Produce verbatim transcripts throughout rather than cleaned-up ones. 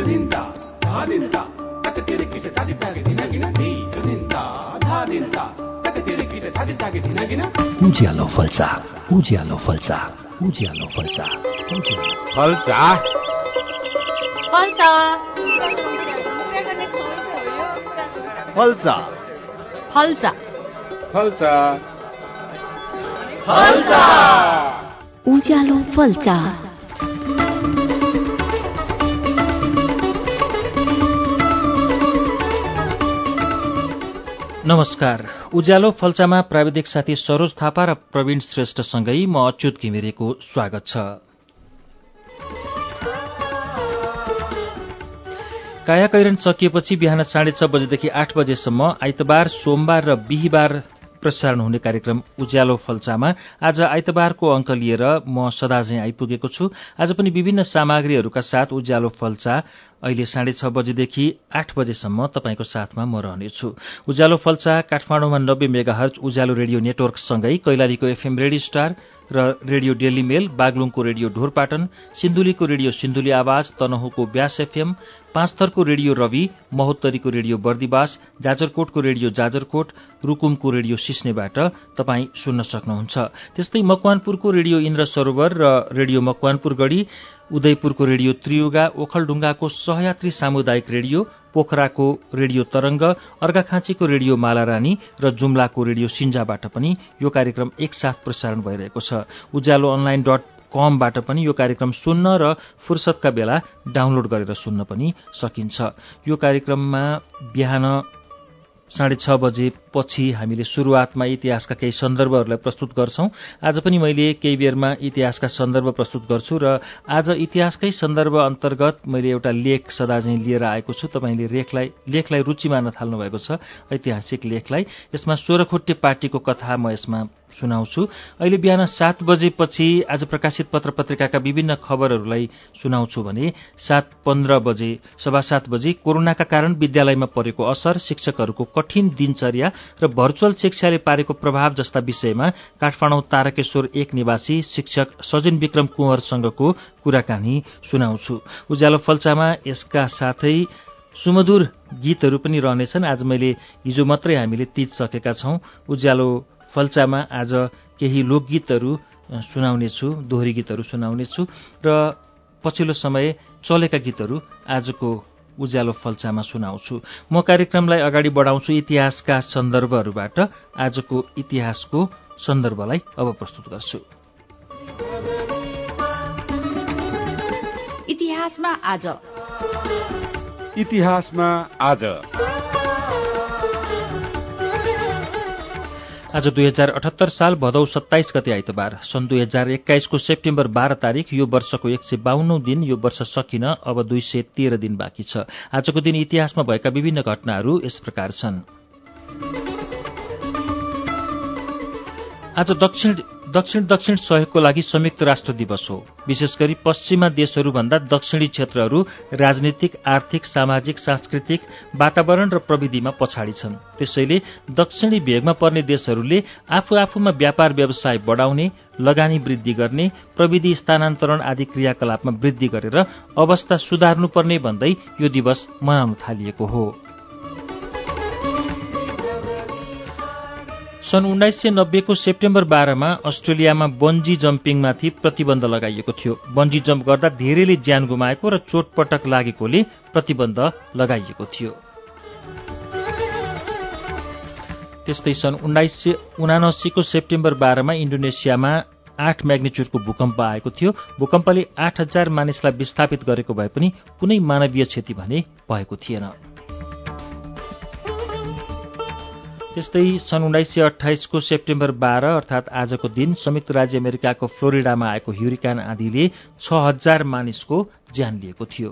उज्यालो फल्चा उज्यालो फल्चा उज्यालो फल्चा फल्चा फल्चा फल्चा फल्चा फल्चा फल्चा उज्यालो फल्चा। नमस्कार। उज्यालो फल्चामा प्राविधिक साथी सरोज थापा र प्रवीण श्रेष्ठसँगै म अच्युत घिमिरेको स्वागत छ। कायाकैरन सकिएपछि बिहान साढे छ बजेदेखि आठ बजेसम्म आइतबार, सोमबार र बिहिबार प्रसारण हुने कार्यक्रम उज्यालो फल्चामा आज आइतबारको अङ्क लिएर म सदाझै आइपुगेको छु। आज पनि विभिन्न सामग्रीहरूका साथ उज्यालो फल्चा अहिले साढे छ बजेदेखि आठ बजेसम्म तपाईँको साथमा म रहनेछु। उज्यालो फल्चा काठमाडौँमा नब्बे मेगाहर्ज उज्यालो रेडियो नेटवर्कसँगै कैलालीको एफएम रेडियो स्टार र रेडियो डेली मेल, बागलुङको रेडियो ढोरपाटन, सिन्धुलीको रेडियो सिन्धुली आवाज, तनहुँको व्यास एफएम, पाँचथरको रेडियो रवि, महोत्तरीको रेडियो बर्दिवास, जाजरकोटको रेडियो जाजरकोट, रुकुमको रेडियो सिस्नेबाट तपाईँ सुन्न सक्नुहुन्छ। त्यस्तै मकवानपुरको रेडियो इन्द्र सरोवर र रेडियो मकवानपुर गढी, उदयपुरको रेडियो त्रियुगा, ओखलढुङ्गाको सहयात्री सामुदायिक रेडियो, पोखराको रेडियो तरंग, अर्घाखाँचीको रेडियो मालारानी र जुम्लाको रेडियो सिन्जाबाट पनि यो कार्यक्रम एकसाथ प्रसारण भइरहेको छ। उज्यालो अनलाइन डट कमबाट पनि यो कार्यक्रम सुन्न र फुर्सदका बेला डाउनलोड गरेर सुन्न पनि सकिन्छ। यो कार्यक्रममा बिहान साढे छ बजेपछि हामीले सुरुवातमा इतिहासका केही सन्दर्भहरूलाई प्रस्तुत गर्छौं। आज पनि मैले केही बेरमा इतिहासका सन्दर्भ प्रस्तुत गर्छु र आज इतिहासकै सन्दर्भ अन्तर्गत मैले एउटा लेख सदाझै लिएर आएको छु। तपाईँले लेखलाई लेखलाई रुचि मान्न थाल्नु भएको छ, ऐतिहासिक लेखलाई। यसमा सोह्रखुट्टे पार्टीको कथा म यसमा सुनाउँछु। अहिले बिहान सात बजेपछि आज प्रकाशित पत्र पत्रिकाका विभिन्न खबरहरूलाई सुनाउँछु भने सात पन्ध्र बजे सवा सात बजे कोरोनाका कारण विद्यालयमा परेको असर, शिक्षकहरूको कठिन दिनचर्या र भर्चुअल शिक्षाले पारेको प्रभाव जस्ता विषयमा काठमाडौँ तारकेश्वर एक निवासी शिक्षक सजिन विक्रम कुँवरसँगको कुराकानी सुनाउँछु। उज्यालो फल्चामा यसका साथै सुमधुर गीतहरू पनि रहनेछन्। आज मैले हिजो मात्रै हामीले तीज सकेका छौं। उज्यालो फल्चामा आज केही लोकगीतहरू सुनाउनेछु, दोहोरी गीतहरू सुनाउनेछु र पछिल्लो समय चलेका गीतहरू आजको उज्यालो फल्चामा सुनाउँछु। म कार्यक्रमलाई अगाडि बढाउँछु इतिहासका सन्दर्भहरूबाट। आजको इतिहासको सन्दर्भलाई अब प्रस्तुत गर्छु। इतिहासमा आज इतिहासमा आज आज दुई हजार अठहत्तर साल भदौ सत्ताइस गते आइतबार, सन् दुई हजार एक्काइसको सेप्टेम्बर बाह्र तारिक। यो वर्षको एक सय बाहन्नौ दिन, यो वर्ष सकिन अब दुई सय तेह्र दिन बाँकी छ। आजको दिन इतिहासमा भएका विभिन्न घटनाहरू यस प्रकार छन्। आज दक्षिण दक्षिण दक्षिण सहयोगको लागि संयुक्त राष्ट्र दिवस हो। विशेष गरी पश्चिमा देशहरूभन्दा दक्षिणी क्षेत्रहरू राजनीतिक, आर्थिक, सामाजिक, सांस्कृतिक, वातावरण र प्रविधिमा पछाडि छन्। त्यसैले दक्षिणी भेगमा पर्ने देशहरूले आफू आफूमा व्यापार व्यवसाय बढाउने, लगानी वृद्धि गर्ने, प्रविधि स्थानान्तरण आदि क्रियाकलापमा वृद्धि गरेर अवस्था सुधार्नुपर्ने भन्दै यो दिवस मनाउन थालिएको हो। सन् उन्नाइस सय नब्बेको सेप्टेम्बर बाह्रमा अस्ट्रेलियामा बन्जी जम्पिङमाथि प्रतिबन्ध लगाइएको थियो। बन्जी जम्प गर्दा धेरैले ज्यान गुमाएको र चोटपटक लागेकोले प्रतिबन्ध लगाइएको थियो। त्यस्तै सन् उन्नाइस सय उनासीको सेप्टेम्बर बाह्रमा इन्डोनेसियामा आठ म्याग्निच्युडको भूकम्प आएको थियो। भूकम्पले आठ हजार मानिसलाई विस्थापित गरेको भए पनि कुनै मानवीय क्षति भने भएको थिएन। त्यस्तै सन् उन्नाइस सय अठाइसको सेप्टेम्बर बाह्र अर्थात् आजको दिन संयुक्त राज्य अमेरिकाको फ्लोरिडामा आएको ह्युरिकेन आँधीले छ हजार मानिसको ज्यान लिएको थियो।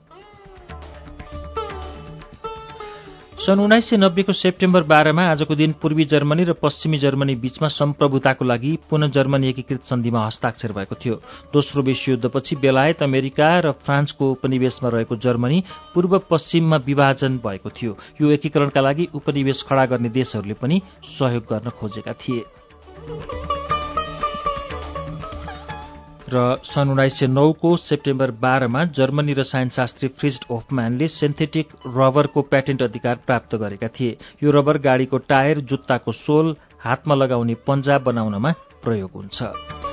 सन् उन्नाइस सय नब्बेको सेप्टेम्बर बाह्रमा आजको दिन पूर्वी जर्मनी र पश्चिमी जर्मनी बीचमा सम्प्रभुताको लागि पुनः जर्मनी एकीकृत सन्धिमा हस्ताक्षर भएको थियो। दोस्रो विश्वयुद्धपछि बेलायत, अमेरिका र फ्रान्सको उपनिवेशमा रहेको जर्मनी पूर्व पश्चिममा विभाजन भएको थियो। यो एकीकरणका लागि उपनिवेश खडा गर्ने देशहरूले पनि सहयोग गर्न खोजेका थिए। र सन् उन्नाइस सय नौको सेप्टेम्बर बाह्रमा जर्मनी रसायनशास्त्री फ्रिज होफम्यानले सिन्थेटिक रबरको प्याटेन्ट अधिकार प्राप्त गरेका थिए। यो रबर गाडीको टायर, जुत्ताको सोल, हातमा लगाउने पन्जा बनाउनमा प्रयोग हुन्छ।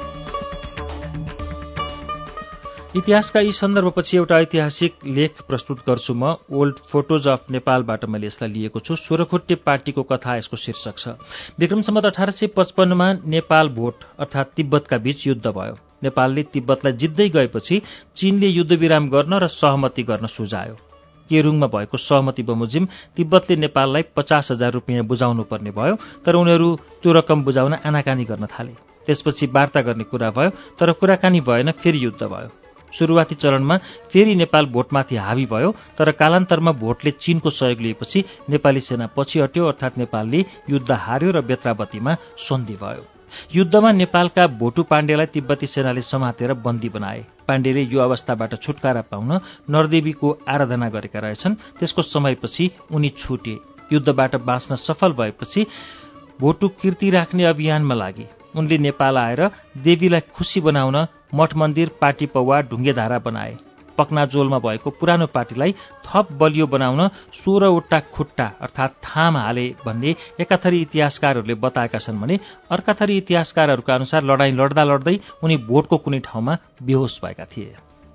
इतिहासका यी सन्दर्भपछि एउटा ऐतिहासिक लेख प्रस्तुत गर्छु म। ओल्ड फोटोज अफ नेपालबाट मैले यसलाई लिएको छु। सोह्रखुट्टे पार्टीको कथा यसको शीर्षक छ। विक्रम सम्वत अठार सय पचपन्नमा नेपाल भोट अर्थात् तिब्बतका बीच युद्ध भयो। नेपालले तिब्बतलाई जित्दै गएपछि चीनले युद्धविराम गर्न र सहमति गर्न सुझायो। केरुङमा भएको सहमति बमोजिम तिब्बतले नेपाललाई पचास हजार रुपियाँ बुझाउनु पर्ने भयो, तर उनीहरू त्यो रकम बुझाउन आनाकानी गर्न थाले। त्यसपछि वार्ता गर्ने कुरा भयो, तर कुराकानी भएन, फेरि युद्ध भयो। सुरुवाती चरणमा फेरि नेपाल भोटमाथि हावी भयो, तर कालान्तरमा भोटले चीनको सहयोग लिएपछि नेपाली सेना पछि हट्यो, अर्थात् नेपालले युद्ध हार्यो र बेत्रावतीमा सन्धि भयो। युद्धमा नेपालका भोटु पाण्डेलाई तिब्बती सेनाले समातेर बन्दी बनाए। पाण्डेले यो अवस्थाबाट छुटकारा पाउन नरदेवीको आराधना गरेका रहेछन्। त्यसको समयपछि उनी छुटे। युद्धबाट बाँच्न सफल भएपछि भोटु कीर्ति राख्ने अभियानमा लागे। उनले नेपाल आएर देवीलाई खुसी बनाउन मठ मन्दिर, पाटी पौवा, ढुङ्गेधारा बनाए। पक्नाजोलमा भएको पुरानो पार्टीलाई थप बलियो बनाउन सोह्रवटा खुट्टा अर्थात् थाम हाले भन्ने एकाथरी इतिहासकारहरूले बताएका छन् भने अर्काथरी इतिहासकारहरूका अनुसार लडाईँ लड्दा लड्दै उनी भोटको कुनै ठाउँमा बेहोस भएका थिए।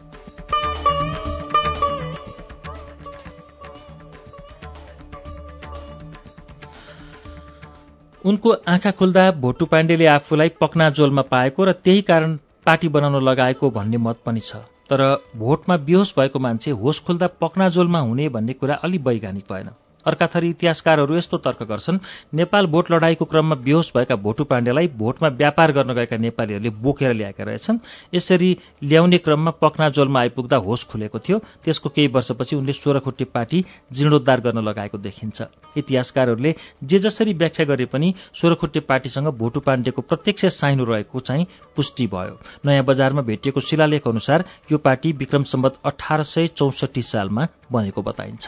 उनको आँखा खुल्दा भोटु पाण्डेले आफूलाई पक्नाजोलमा पाएको र त्यही कारण पार्टी बनाउन लगाएको भन्ने मत पनि छ। तर भोटमा बेहोस भएको मान्छे होस खुल्दा पक्नाजोलमा हुने भन्ने कुरा अलि वैज्ञानिक भएन। अर्काथरी इतिहासकारहरू यस्तो तर्क गर्छन्, नेपाल भोट लडाईँको क्रममा बेहोस भएका भोटु पाण्डेलाई भोटमा व्यापार गर्न गएका नेपालीहरूले बोकेर ल्याएका रहेछन्। यसरी ल्याउने क्रममा पक्नाजोलमा आइपुग्दा होस खुलेको थियो। त्यसको केही वर्षपछि उनले सोह्रखुट्टे पार्टी जीर्णोद्धार गर्न लगाएको देखिन्छ। इतिहासकारहरूले जे जसरी व्याख्या गरे पनि सोह्रखुट्टे पार्टीसँग भोटु पाण्डेको प्रत्यक्ष साइनो रहेको चाहिँ पुष्टि भयो। नयाँ बजारमा भेटिएको शिलालेख अनुसार यो पार्टी विक्रम सम्वत अठार सय चौसठी सालमा बनेको बताइन्छ।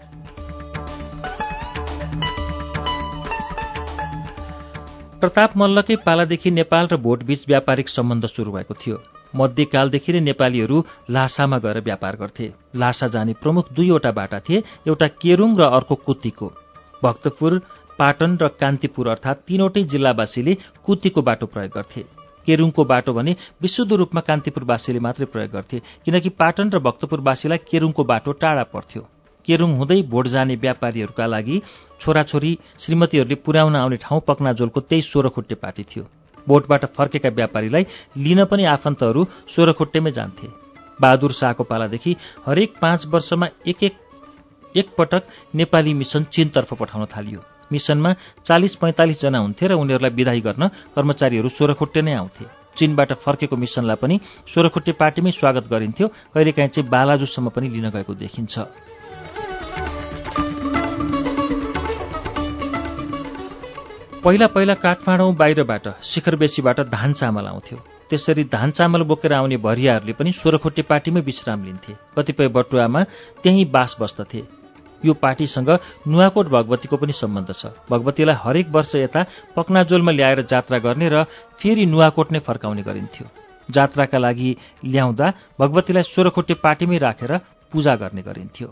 प्रताप मल्लकै पालादेखि नेपाल र भोटबीच व्यापारिक सम्बन्ध सुरु भएको थियो। मध्यकालदेखि नै नेपालीहरू लासामा गएर व्यापार गर्थे। लासा जाने प्रमुख दुईवटा बाटा थिए, एउटा केरुङ र अर्को कुतीको। भक्तपुर, पाटन र कान्तिपुर अर्थात् तीनवटै जिल्लावासीले कुतीको बाटो प्रयोग गर्थे। केरुङको बाटो भने विशुद्ध रूपमा कान्तिपुरवासीले मात्रै प्रयोग गर्थे, किनकि पाटन र भक्तपुरवासीलाई केरुङको बाटो टाढा पर्थ्यो। केरुङ हुँदै भोट जाने व्यापारीहरूका लागि छोराछोरी श्रीमतीहरूले पुर्याउन आउने ठाउँ पक्नाजोलको त्यही सोह्रखुट्टे पार्टी थियो। भोटबाट फर्केका व्यापारीलाई लिन पनि आफन्तहरू सोह्रखुट्टेमै जान्थे। बहादुर शाहको पालादेखि हरेक पाँच वर्षमा एक एक एक पटक नेपाली मिसन चीनतर्फ पठाउन थालियो। मिसनमा चालिस पैंतालिस जना हुन्थे र उनीहरूलाई विदाई गर्न कर्मचारीहरू सोह्रखुट्टे नै आउँथे। चीनबाट फर्केको मिसनलाई पनि सोह्रखुट्टे पार्टीमै स्वागत गरिन्थ्यो। कहिलेकाहीँ चाहिँ बालाजुसम्म पनि लिन गएको देखिन्छ। पहिला पहिला काठमाडौँ बाहिरबाट शिखरबेसीबाट धान चामल आउँथ्यो। त्यसरी धान चामल बोकेर आउने भरियाहरूले पनि सोह्रखुट्टे पार्टीमै विश्राम लिन्थे। कतिपय बटुवामा त्यहीँ बास बस्दथे। यो पार्टीसँग नुवाकोट भगवतीको पनि सम्बन्ध छ। भगवतीलाई हरेक वर्ष यता पक्नाजोलमा ल्याएर जात्रा गर्ने र फेरि नुवाकोट नै फर्काउने गरिन्थ्यो। जात्राका लागि ल्याउँदा भगवतीलाई सोह्रखुट्टे पार्टीमै राखेर पूजा गर्ने गरिन्थ्यो।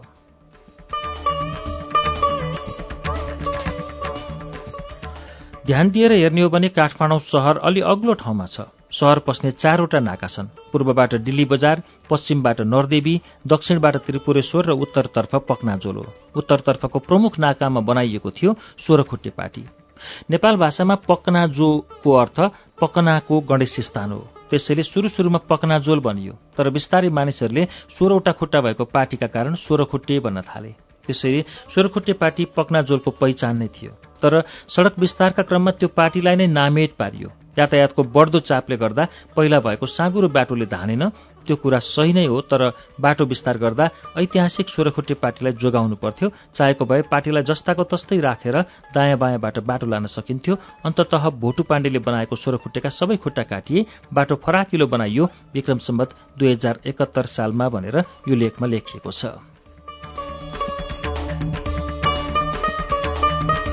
ध्यान दिएर हेर्ने हो भने काठमाडौँ शहर अलि अग्लो ठाउँमा छ। शहर पस्ने चारवटा नाका छन्। पूर्वबाट दिल्ली बजार, पश्चिमबाट नरदेवी, दक्षिणबाट त्रिपुरेश्वर र उत्तरतर्फ पक्नाजोल हो। उत्तरतर्फको प्रमुख नाकामा बनाइएको थियो सोह्रखुट्टे पार्टी। नेपाल भाषामा पक्नाजोको अर्थ पकनाको गणेश स्थान हो। त्यसैले सुरु सुरुमा पक्नाजोल भनियो, तर बिस्तारै मानिसहरूले सोह्रवटा खुट्टा भएको पार्टीका कारण सोह्रखुट्टे भन्न थाले। त्यसैले सोह्रखुट्टे पार्टी पक्नाजोलको पहिचान नै थियो। तर सडक विस्तारका क्रममा त्यो पार्टीलाई नै नामेट पारियो। यातायातको बढ्दो चापले गर्दा पहिला भएको साँगुरो बाटोले धानेन। त्यो कुरा सही नै हो, तर बाटो विस्तार गर्दा ऐतिहासिक सोह्रखुट्टे पार्टीलाई जोगाउनु पर्थ्यो। चाहेको भए पार्टीलाई जस्ताको तस्तै राखेर दायाँ बायाँबाट बाटो लान सकिन्थ्यो। अन्ततः भोटु पाण्डेले बनाएको सोह्रखुट्टेका सबै खुट्टा काटिए, बाटो फराकिलो बनाइयो। विक्रम सम्वत दुई हजार एकहत्तर सालमा भनेर यो लेखमा लेखिएको छ।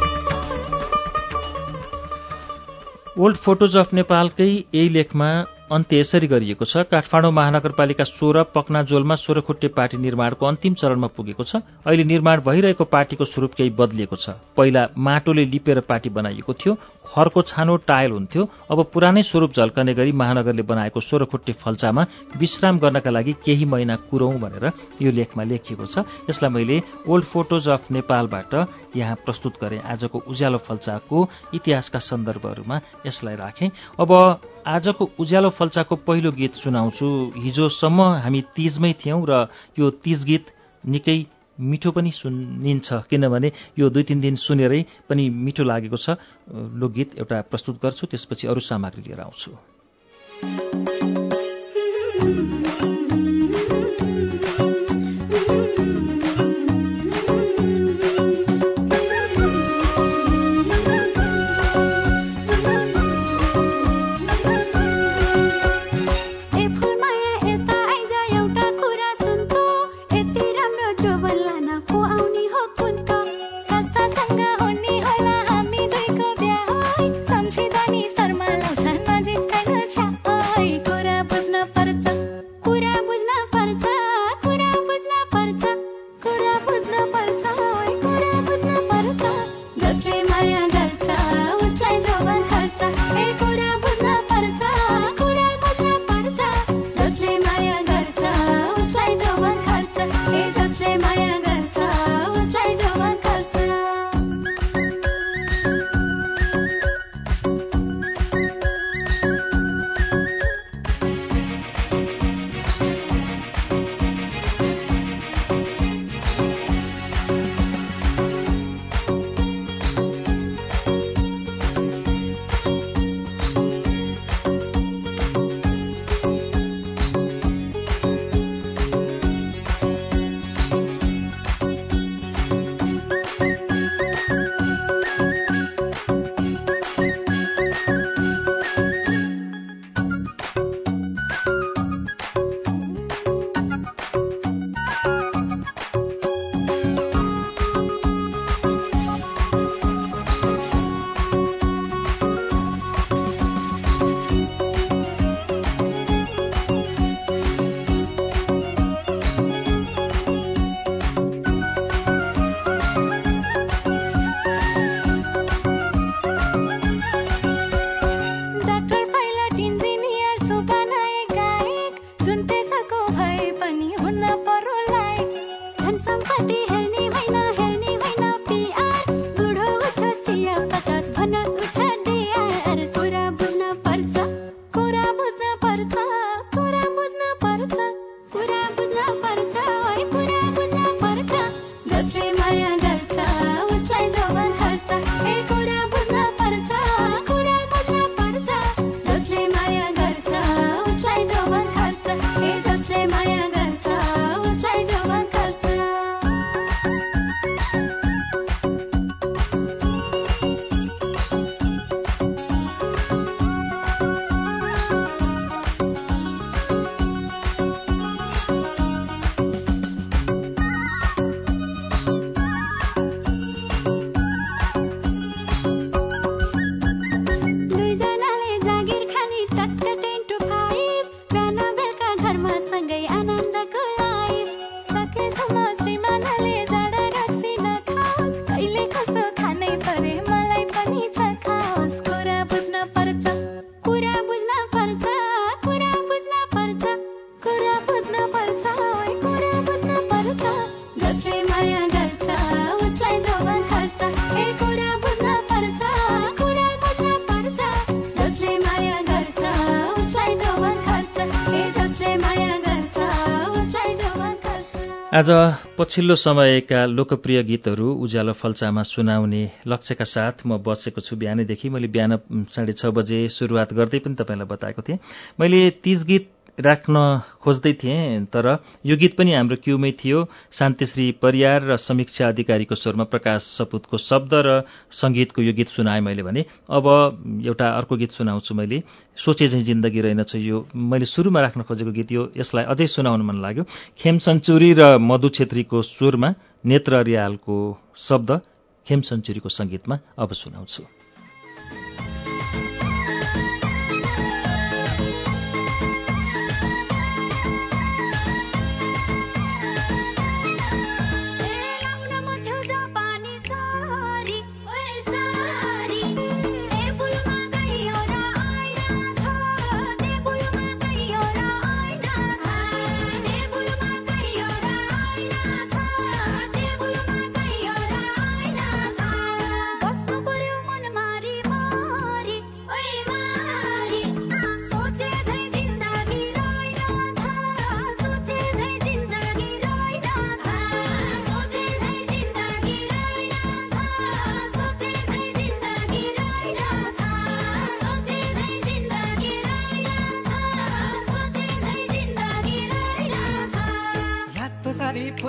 ओल्ड फोटोज अफ नेपालकै यही लेखमा अन्त्य यसरी गरिएको छ। काठमाडौँ महानगरपालिका सोह्र पक्नाजोलमा सोह्रखुट्टे पार्टी निर्माणको अन्तिम चरणमा पुगेको छ। अहिले निर्माण भइरहेको पार्टीको स्वरूप केही बदलिएको छ। पहिला माटोले लिपेर पार्टी बनाइएको थियो, खरको छानो टायल हुन्थ्यो। अब पुरानै स्वरूप झल्कने गरी महानगरले बनाएको सोह्रखुट्टे फल्चामा विश्राम गर्नका लागि केही महिना कुरौं भनेर यो लेखमा लेखिएको छ। यसलाई मैले ओल्ड फोटोज अफ नेपालबाट यहाँ प्रस्तुत गरेँ। आजको उज्यालो फल्चाको इतिहासका सन्दर्भहरूमा यसलाई राखेँ। अब आजको उज्यालो फल्चाको पहिलो गीत सुनाउँछु। हिजोसम्म हामी तीजमै थियौँ र यो तीज गीत निकै मिठो पनि सुनिन्छ, किनभने यो दुई तीन दिन सुनेरै पनि मिठो लागेको छ। लोकगीत एउटा प्रस्तुत गर्छु, त्यसपछि अरू सामग्री लिएर आउँछु। आज पछिल्लो समयका लोकप्रिय गीतहरू उज्यालो फल्चामा सुनाउने लक्ष्यका साथ म बसेको छु। बिहानैदेखि मैले बिहान साढे छ बजे सुरुवात गर्दै पनि तपाईँलाई बताएको थिएँ। मैले तीज गीत राख्न खोज्दै थिएँ, तर यो गीत पनि हाम्रो क्यूमै थियो। शान्तिश्री परियार र समीक्षा अधिकारीको स्वरमा प्रकाश सपुतको शब्द र सङ्गीतको यो गीत सुनाएँ मैले भने। अब एउटा अर्को गीत सुनाउँछु मैले, सोचे झैँ जिन्दगी रहेनछ। यो मैले सुरुमा राख्न खोजेको गीत, यो यसलाई अझै सुनाउन मन लाग्यो। खेम सञ्चुरी र मधु छेत्रीको सुरमा, नेत्र रियालको शब्द, खेम सञ्चुरीको सङ्गीतमा अब सुनाउँछु।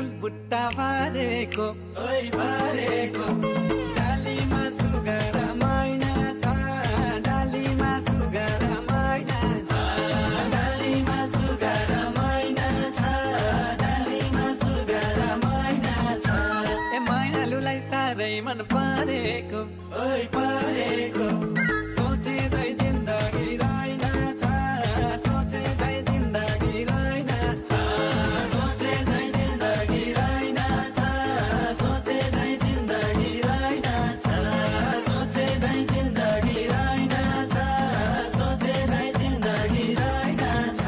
फुल बुट्टा भरेको ओइ भरेको डालीमा सुगर मैना छ डालीमा सुगर मैना छ डालीमा सुगर मैना छ डालीमा सुगर मैना छ ए मैनालुलाई साह्रै मन परेको ओइ परेको सोचे झै जिन्दगी रहेन छ सोचे झै जिन्दगी रहेन छ सोचे झै जिन्दगी रहेन छ सोचे झै जिन्दगी रहेन छ सोचे झै जिन्दगी रहेन छ सोचे झै जिन्दगी रहेन छ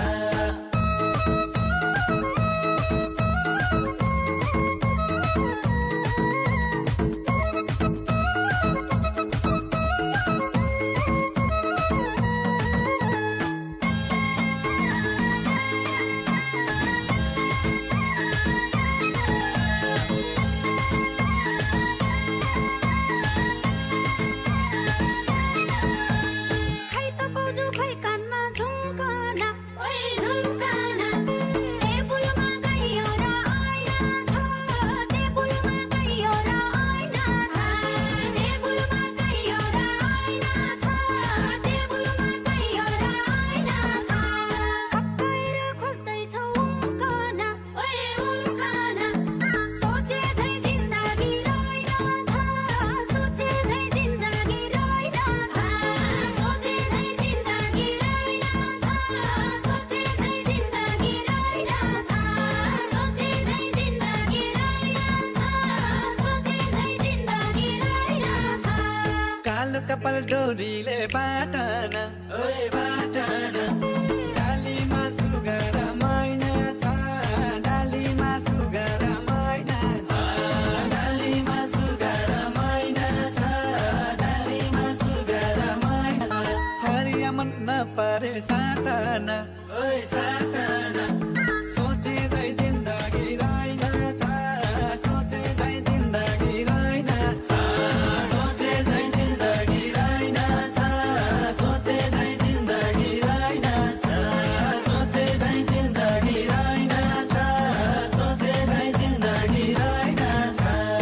कपाल डोरीले बाटन ओइ बाटन डालीमा सुगर मैना छ डालीमा सुगर मैना छ डालीमा सुगर मैना छ डालीमा सुगर मैना हरिया मन नपरे साटन ओइ साटन सोचे झै जिन्दगी रहेन छ सोचे झै जिन्दगी रहेन छ सोचे झै जिन्दगी रहेन छ सोचे झै जिन्दगी रहेन छ सोचे झै जिन्दगी रहेन छ सोचे झै जिन्दगी रहेन छ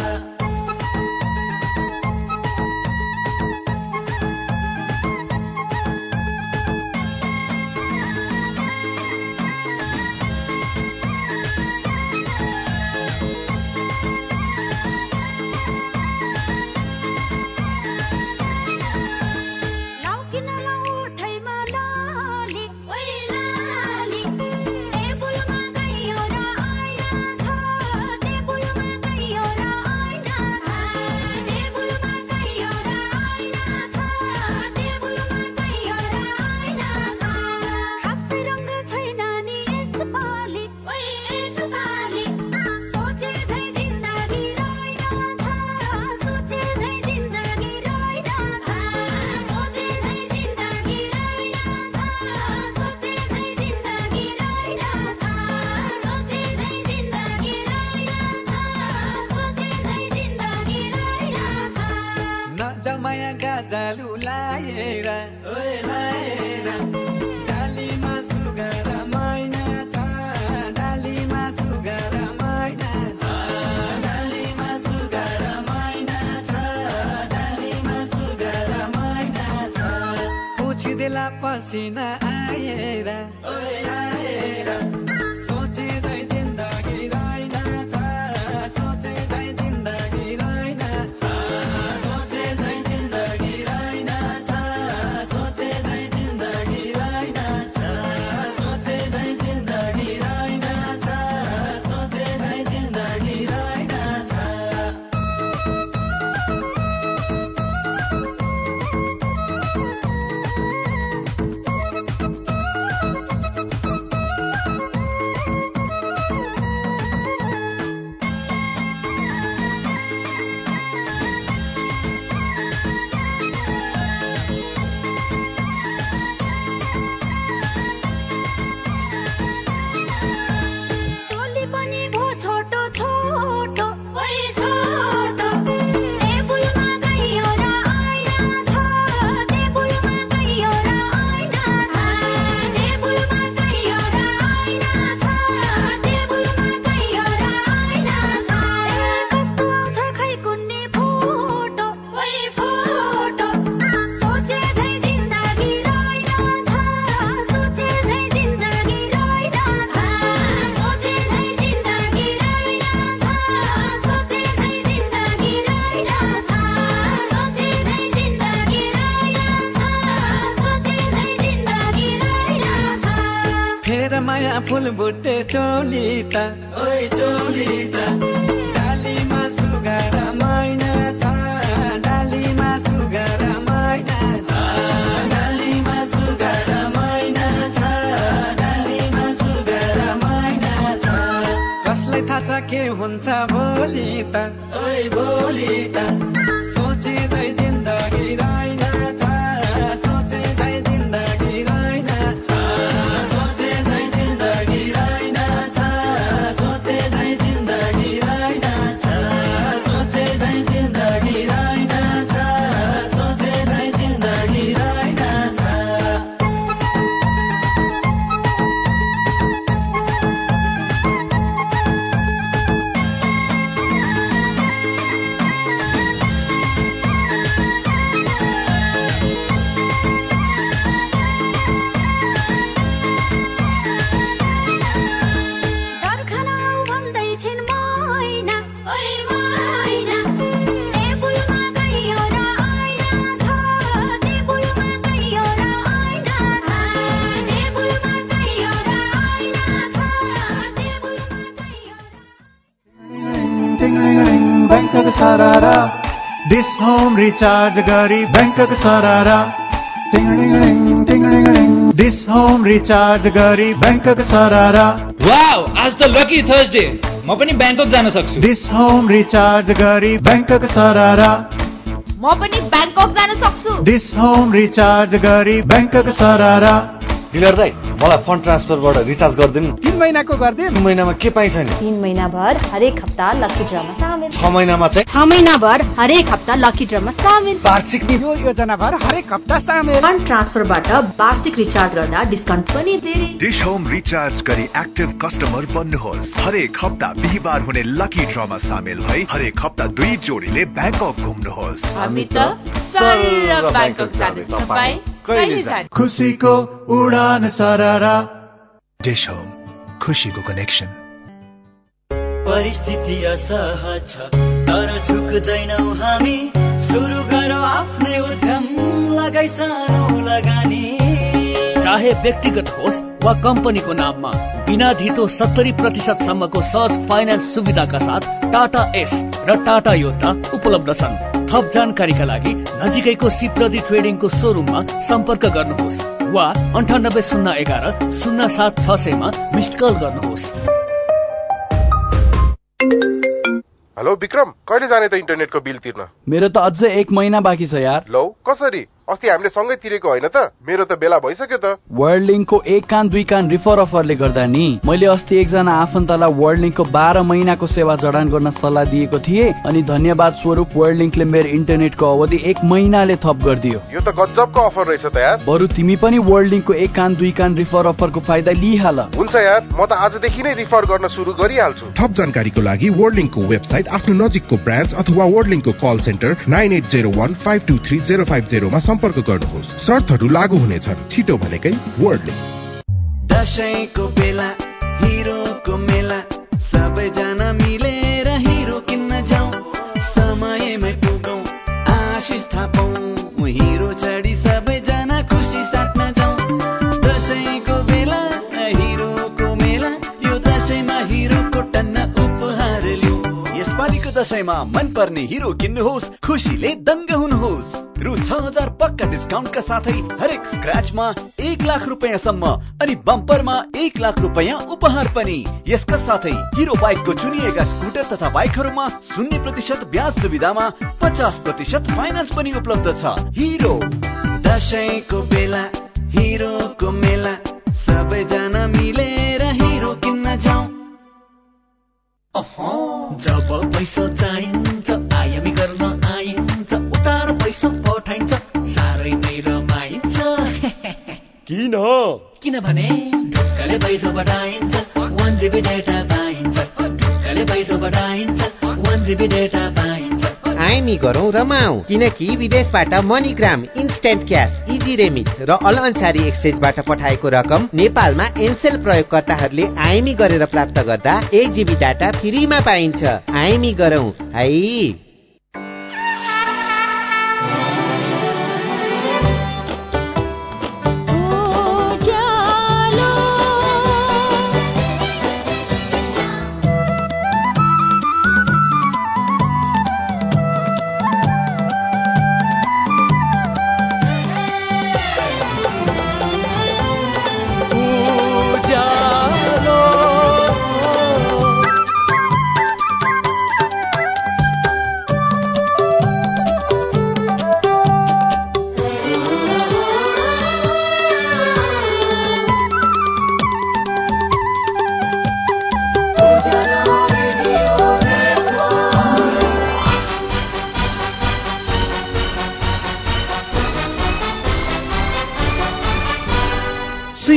जमाया गाजालु लाएर ओइ लाएर डालीमा सुगर मैना छ डालीमा सुगर मैना छ डालीमा सुगर मैना छ डालीमा सुगर मैना छ पुछिदेला पसिना आएर ओइ आएर सोचे झै जिन्दगी रहेन छ सोचे झै जिन्दगी रहेन छ सोचे झै जिन्दगी रहेन छ सोचे झै जिन्दगी रहेन छ सोचे झै जिन्दगी रहेन छ सोचे झै जिन्दगी रहेन छ फुल बुट्टे चोलिता ओइ चोलिता डालीमा सुगार मैना छ डालीमा सुगार मैना छ डालीमा सुगार मैना छ डालीमा सुगार मैना छ कसलाई थाहा छ के हुन्छ भोलि त ओइ भोलि त सोचिँदै जिन्दगी रहेन छ सोचिँदै जिन्दगी रहेन छ सोचिँदै जिन्दगी रहेन छ सोचिँदै जिन्दगी रहेन छ सोचिँदै जिन्दगी रहेन छ सोचिँदै जिन्दगी रहेन छ बैंकको सरारा डिस होम रिचार्ज गरी बैंकको सरारा टिङडिङ टिङडिङ डिस होम रिचार्ज गरी बैंकको सरारा वाउ आज त लकी थर्सडे म पनि ब्याङ्कक जान सक्छु डिस होम रिचार्ज गरी बैंकको सरारा म पनि ब्याङ्कक जान सक्छु डिस होम रिचार्ज गरी बैंकको सरारा डिलर दाइ मलाई फन्ड ट्रान्सफरबाट रिचार्ज गरिदिनु तीन महिनाको गरिदिए तीन महिनामा के पाइन्छ नि तीन महिनाभर हरेक हप्ता लकी ड्रमा सामेल छ महिनामा चाहिँ छ महिनाभर हरेक हप्ता लकी ड्रमा सामेल वार्षिक यो योजनाभर हरेक हप्ता सामेल फन्ड ट्रान्सफरबाट वार्षिक रिचार्ज गर्दा डिस्काउन्ट पनि धेरै डिश होम रिचार्ज गरी एक्टिभ कस्टमर बन्नुहोस् हरेक हप्ता बिहिबार हुने लकी ड्रमा सामेल भई हरेक हप्ता दुई जोडीले ब्याङ्कक घुम्नुहोस् हामी त सर ब्याङ्कक जाने तपाईँ कहिले जाने खुसीको उडान सरारा डिश होम खुसीको कनेक्सन परिस्थिति असहज छ तर झुक्दैनौ हामी सुरु गरौँ आफ्नै उद्यम लगाई सानो लगानी चाहे व्यक्तिगत होस् वा कम्पनीको नाममा बिना धितो सत्तरी प्रतिशत सम्मको सहज फाइनेन्स सुविधाका साथ टाटा एस र टाटा योद्धा उपलब्ध छन् थप जानकारीका लागि नजिकैको सिप्रदी ट्रेडिङको सोरुममा सम्पर्क गर्नुहोस् वा अन्ठानब्बे शून्य एघार शून्य सात छ सयमा मिस्ड कल गर्नुहोस्। हेलो विक्रम कहिले जाने त इन्टरनेटको बिल तिर्न मेरो त अझै एक महिना बाँकी छ यार लौ कसरी अस्ति हामीले सँगै तिरेको होइन त मेरो त बेला भइसक्यो त वर्ल्ड लिङ्कको एक कान दुई कान रिफर अफरले गर्दा नि मैले अस्ति एकजना आफन्तलाई वर्ल्ड लिङ्कको बाह्र महिनाको सेवा जडान गर्न सल्लाह दिएको थिएँ अनि धन्यवाद स्वरूप वर्ल्ड लिङ्कले मेरो इन्टरनेटको अवधि एक महिनाले थप गरिदियो यो त गजबको अफर रहेछ त यार बरु तिमी पनि वर्ल्ड लिङ्कको एक कान दुई कान रिफर अफरको फाइदा लिइहाल हुन्छ यार म त आजदेखि नै रिफर गर्न सुरु गरिहाल्छु थप जानकारीको लागि वर्ल्ड लिङ्कको वेबसाइट आफ्नो नजिकको ब्रान्च अथवा वर्ल्ड लिङ्कको call centre nine eight zero one five two three zero five जेरोमा सम्पर्क गर्नुहोस् शर्तहरू लागू हुनेछन् छिटो भनेकै वर्ल्ड लिङ्क दशैंको बेला हिरोको मेला सबैजना मिलेर हिरो किन्न जाउँ समयमै पुगौँ आशिष थापौँ हिरो चढी सबैजना खुसी साट्न जाउँ दशैंको बेला हिरोको मेला यो दशैंमा हिरोको टन्न उपहार लिऊ यसपालिको दशैंमा मनपर्ने हिरो किन्नुहोस् खुसीले दङ्ग हुनुहोस् रु छ हजार पक्का डिस्काउन्टका साथै हरेक स्क्रैचमा एक लाख रुपियाँसम्म अनि बम्परमा एक लाख रुपियाँ उपहार पनि यसका साथै हिरो बाइकको चुनिएका स्कुटर तथा बाइकहरूमा शून्य प्रतिशत ब्याज सुविधामा पचास प्रतिशत फाइनेन्स पनि उपलब्ध छ हिरो दशैंको बेला हिरोको मेला सबैजना मिलेर हिरो किन्न जाउँ जब पैसा चाहिन्छ आयामी गर्न आइन्छ उतार पैसा पठाइन्छ साह्रै नै रमाइन्छ किन किनभने ढुक्कले पैसा पठाइन्छ वान जिबी डेटा पाइन्छ ढुक्कले पैसा पठाइन्छ वान जिबी डेटा पाइन्छ आइमी गरौँ रमाऊ किनकि विदेशबाट MoneyGram instant cash easy remit र अल अन्सारी एक्सचेन्जबाट पठाएको रकम नेपालमा एनसेल प्रयोगकर्ताहरूले आइमी गरेर प्राप्त गर्दा एक जिबी डाटा फ्रीमा पाइन्छ आइमी गरौँ है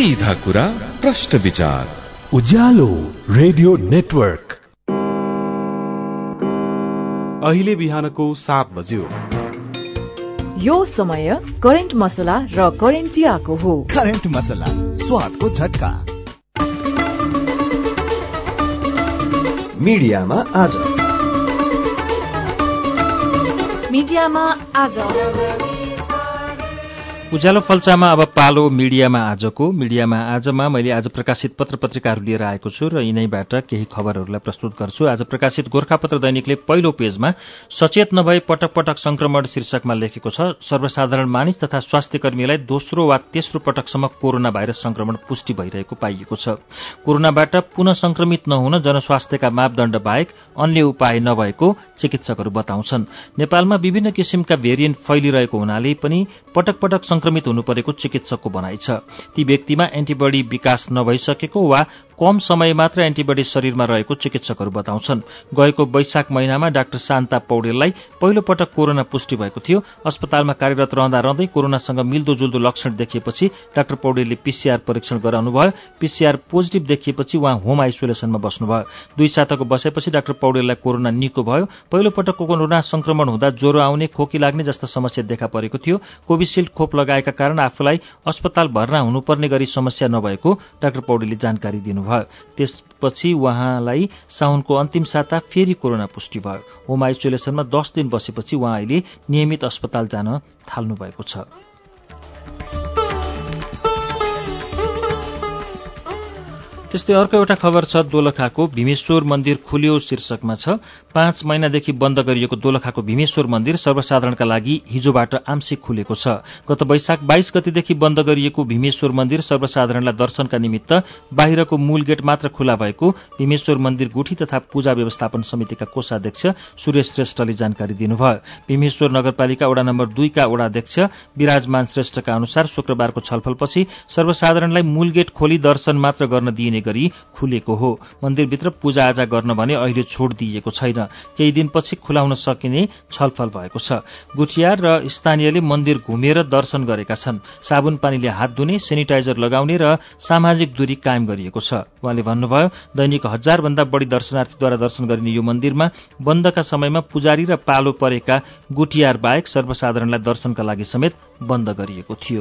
सीधा कुरा प्रश्न विचार। Ujyalo radio network. अहिले बिहानको सात बज्यो। यो समय करेन्ट मसला र करेन्ट चियाको हो। करेन्ट मसला, स्वादको झट्का। मिडियामा आज। मिडियामा आज। उज्यालो फल्चामा अब पालो मिडियामा आजको। मिडियामा आजमा मैले आज प्रकाशित पत्र पत्रिकाहरू लिएर आएको छु र यिनैबाट केही खबरहरूलाई प्रस्तुत गर्छु। आज प्रकाशित गोरखापत्र दैनिकले पहिलो पेजमा सचेत नभई पटक पटक संक्रमण शीर्षकमा लेखेको छ। सर्वसाधारण मानिस तथा स्वास्थ्यकर्मीलाई दोस्रो वा तेस्रो पटकसम्म कोरोना भाइरस संक्रमण पुष्टि भइरहेको पाइएको छ। कोरोनाबाट पुनः संक्रमित नहुन जनस्वास्थ्यका मापदण्ड बाहेक अन्य उपाय नभएको चिकित्सकहरू बताउँछन्। नेपालमा विभिन्न किसिमका भेरिएन्ट फैलिरहेको हुनाले पनि पटक पटक संक्रमित हुनु परेको चिकित्सकको भनाइ छ। ती व्यक्तिमा एन्टिबडी विकास नभइसकेको वा कम समय मात्र एन्टिबडी शरीरमा रहेको चिकित्सकहरू बताउँछन्। गएको वैशाख महिनामा डाक्टर शान्ता पौडेललाई पहिलो पटक कोरोना पुष्टि भएको थियो। अस्पतालमा कार्यरत रहँदा रहँदै कोरोनासँग मिल्दोजुल्दो लक्षण देखिएपछि डाक्टर पौडेलले पीसीआर परीक्षण गराउनुभयो। पीसीआर पोजिटिभ देखिएपछि उहाँ होम आइसोलेसनमा बस्नुभयो। दुई साताको बसेपछि डाक्टर पौडेललाई कोरोना निको भयो। पहिलो पटक कोरोना संक्रमण हुँदा ज्वरो आउने, खोकी लाग्ने जस्ता समस्या देखा परेको थियो। कोभिसिल्ड खोप लगाएका कारण आफूलाई अस्पताल भर्ना हुनुपर्ने गरी समस्या नभएको डाक्टर पौडेलले जानकारी दिनुभयो। त्यसपछि उहाँलाई साउनको अन्तिम साता फेरि कोरोना पुष्टि भयो। होम आइसोलेसनमा दस दिन बसेपछि उहाँ अहिले नियमित अस्पताल जान थाल्नु भएको छ। त्यस्तै अर्को एउटा खबर छ दोलखाको भीमेश्वर मन्दिर खुल्यो शीर्षकमा छ। पाँच महिनादेखि बन्द गरिएको दोलखाको भीमेश्वर मन्दिर सर्वसाधारणका लागि हिजोबाट आंशिक खुलेको छ। गत वैशाख बाइस गतिदेखि बन्द गरिएको भीमेश्वर मन्दिर सर्वसाधारणलाई दर्शनका निमित्त बाहिरको मूल गेट मात्र खुला भएको भीमेश्वर मन्दिर गुठी तथा पूजा व्यवस्थापन समितिका कोषाध्यक्ष सुरेश श्रेष्ठले जानकारी दिनुभयो। भीमेश्वर नगरपालिका वडा नम्बर दुईका वडाध्यक्ष विराजमान श्रेष्ठका अनुसार शुक्रबारको छलफलपछि सर्वसाधारणलाई मूल गेट खोली दर्शन मात्र गर्न दिइने गरी खुलेको हो। मन्दिरभित्र पूजाआजा गर्न भने अहिले छोड दिइएको छैन। केही दिनपछि खुलाउन सकिने छलफल भएको छ। गुठियार र स्थानीयले मन्दिर घुमेर दर्शन गरेका छन्। साबुन पानीले हात धुने, सेनिटाइजर लगाउने र सामाजिक दूरी कायम गरिएको छ। उहाँले भन्नुभयो, दैनिक हजार भन्दा बढी दर्शनार्थीद्वारा दर्शन गरिने यो मन्दिरमा बन्दका समयमा पुजारी र पालो परेका गुठियार बाहेक सर्वसाधारणलाई दर्शनका लागि समेत बन्द गरिएको थियो।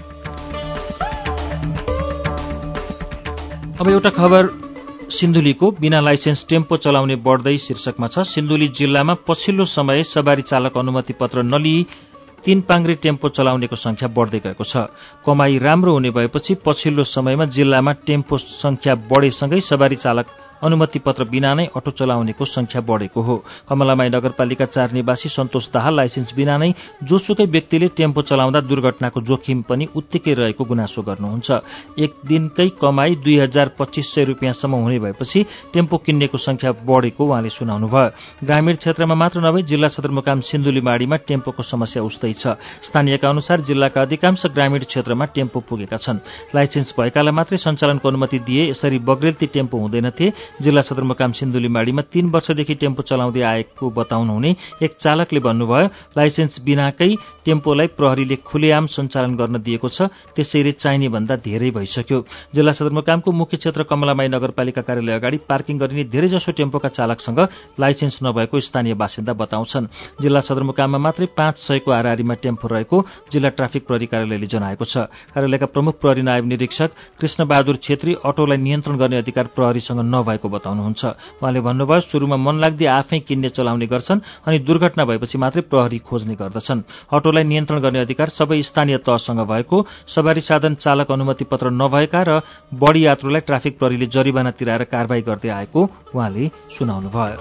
अब एउटा खबर सिन्धुलीको बिना लाइसेन्स टेम्पो चलाउने बढ्दै शीर्षकमा छ। सिन्धुली जिल्लामा पछिल्लो समय सवारी चालक अनुमति पत्र नलिई तीन पाङ्ग्रे टेम्पो चलाउनेको संख्या बढ्दै गएको छ। कमाई राम्रो हुने भएपछि पछिल्लो समयमा जिल्लामा टेम्पो संख्या बढेसँगै सवारी चालक अनुमति पत्र बिना नै अटो चलाउनेको संख्या बढेको हो। कमलामाई नगरपालिका चार निवासी सन्तोष दाहाल लाइसेन्स बिना नै जोसुकै व्यक्तिले टेम्पो चलाउँदा दुर्घटनाको जोखिम पनि उत्तिकै रहेको गुनासो गर्नुहुन्छ। एक दिनकै कमाई दुई हजार पच्चीस सय रुपियाँसम्म हुने भएपछि टेम्पो किन्नेको संख्या बढेको उहाँले सुनाउनुभयो। ग्रामीण क्षेत्रमा मात्र नभई जिल्ला सदरमुकाम सिन्धुलीमाढीमा टेम्पोको समस्या उस्तै छ। स्थानीयका अनुसार जिल्लाका अधिकांश ग्रामीण क्षेत्रमा टेम्पो पुगेका छन्। लाइसेन्स भएकालाई मात्रै सञ्चालनको अनुमति दिए, यसरी बग्रेलती टेम्पो हुँदैनथे। जिल्ला सदरमुकाम सिन्धुलीमाढीमा तीन वर्षदेखि टेम्पो चलाउँदै आएको बताउनुहुने एक चालकले भन्नुभयो, लाइसेन्स बिनाकै टेम्पोलाई प्रहरीले खुलेआम सञ्चालन गर्न दिएको छ, त्यसैले चाहिने भन्दा धेरै भइसक्यो। जिल्ला सदरमुकामको मुख्य क्षेत्र कमलामाई नगरपालिका कार्यालय अगाडि पार्किङ गरिने धेरैजसो टेम्पोका चालकसँग लाइसेन्स नभएको स्थानीय बासिन्दा बताउँछन्। जिल्ला सदरमुकाममा मात्रै पाँच सयको हाराहारीमा टेम्पो रहेको जिल्ला ट्राफिक प्रहरी कार्यालयले जनाएको छ। कार्यालयका प्रमुख प्रहरी नायब निरीक्षक कृष्णबहादुर छेत्री अटोलाई नियन्त्रण गर्ने अधिकार प्रहरीसँग नभएको बताउनुहुन्छ। उहाँले भन्नुभयो, सुरुमा मनलाग्दी आफै किन्ने चलाउने गर्छन् अनि दुर्घटना भएपछि मात्रै प्रहरी खोज्ने गर्दछन्। अटोलाई नियन्त्रण गर्ने अधिकार सबै स्थानीय तहसँग भएको, सवारी साधन चालक अनुमति पत्र नभएका र बढी यात्रुलाई ट्राफिक प्रहरीले जरिवाना तिराएर कारबाही गर्दै आएको उहाँले सुनाउनुभयो।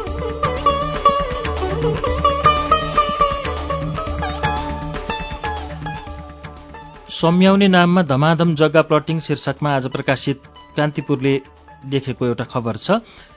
सम्याउने नाममा धमाधम जग्गा प्लटिङ शीर्षकमा आज प्रकाशित कान्तिपुरले लेखेको एउटा खबर छ।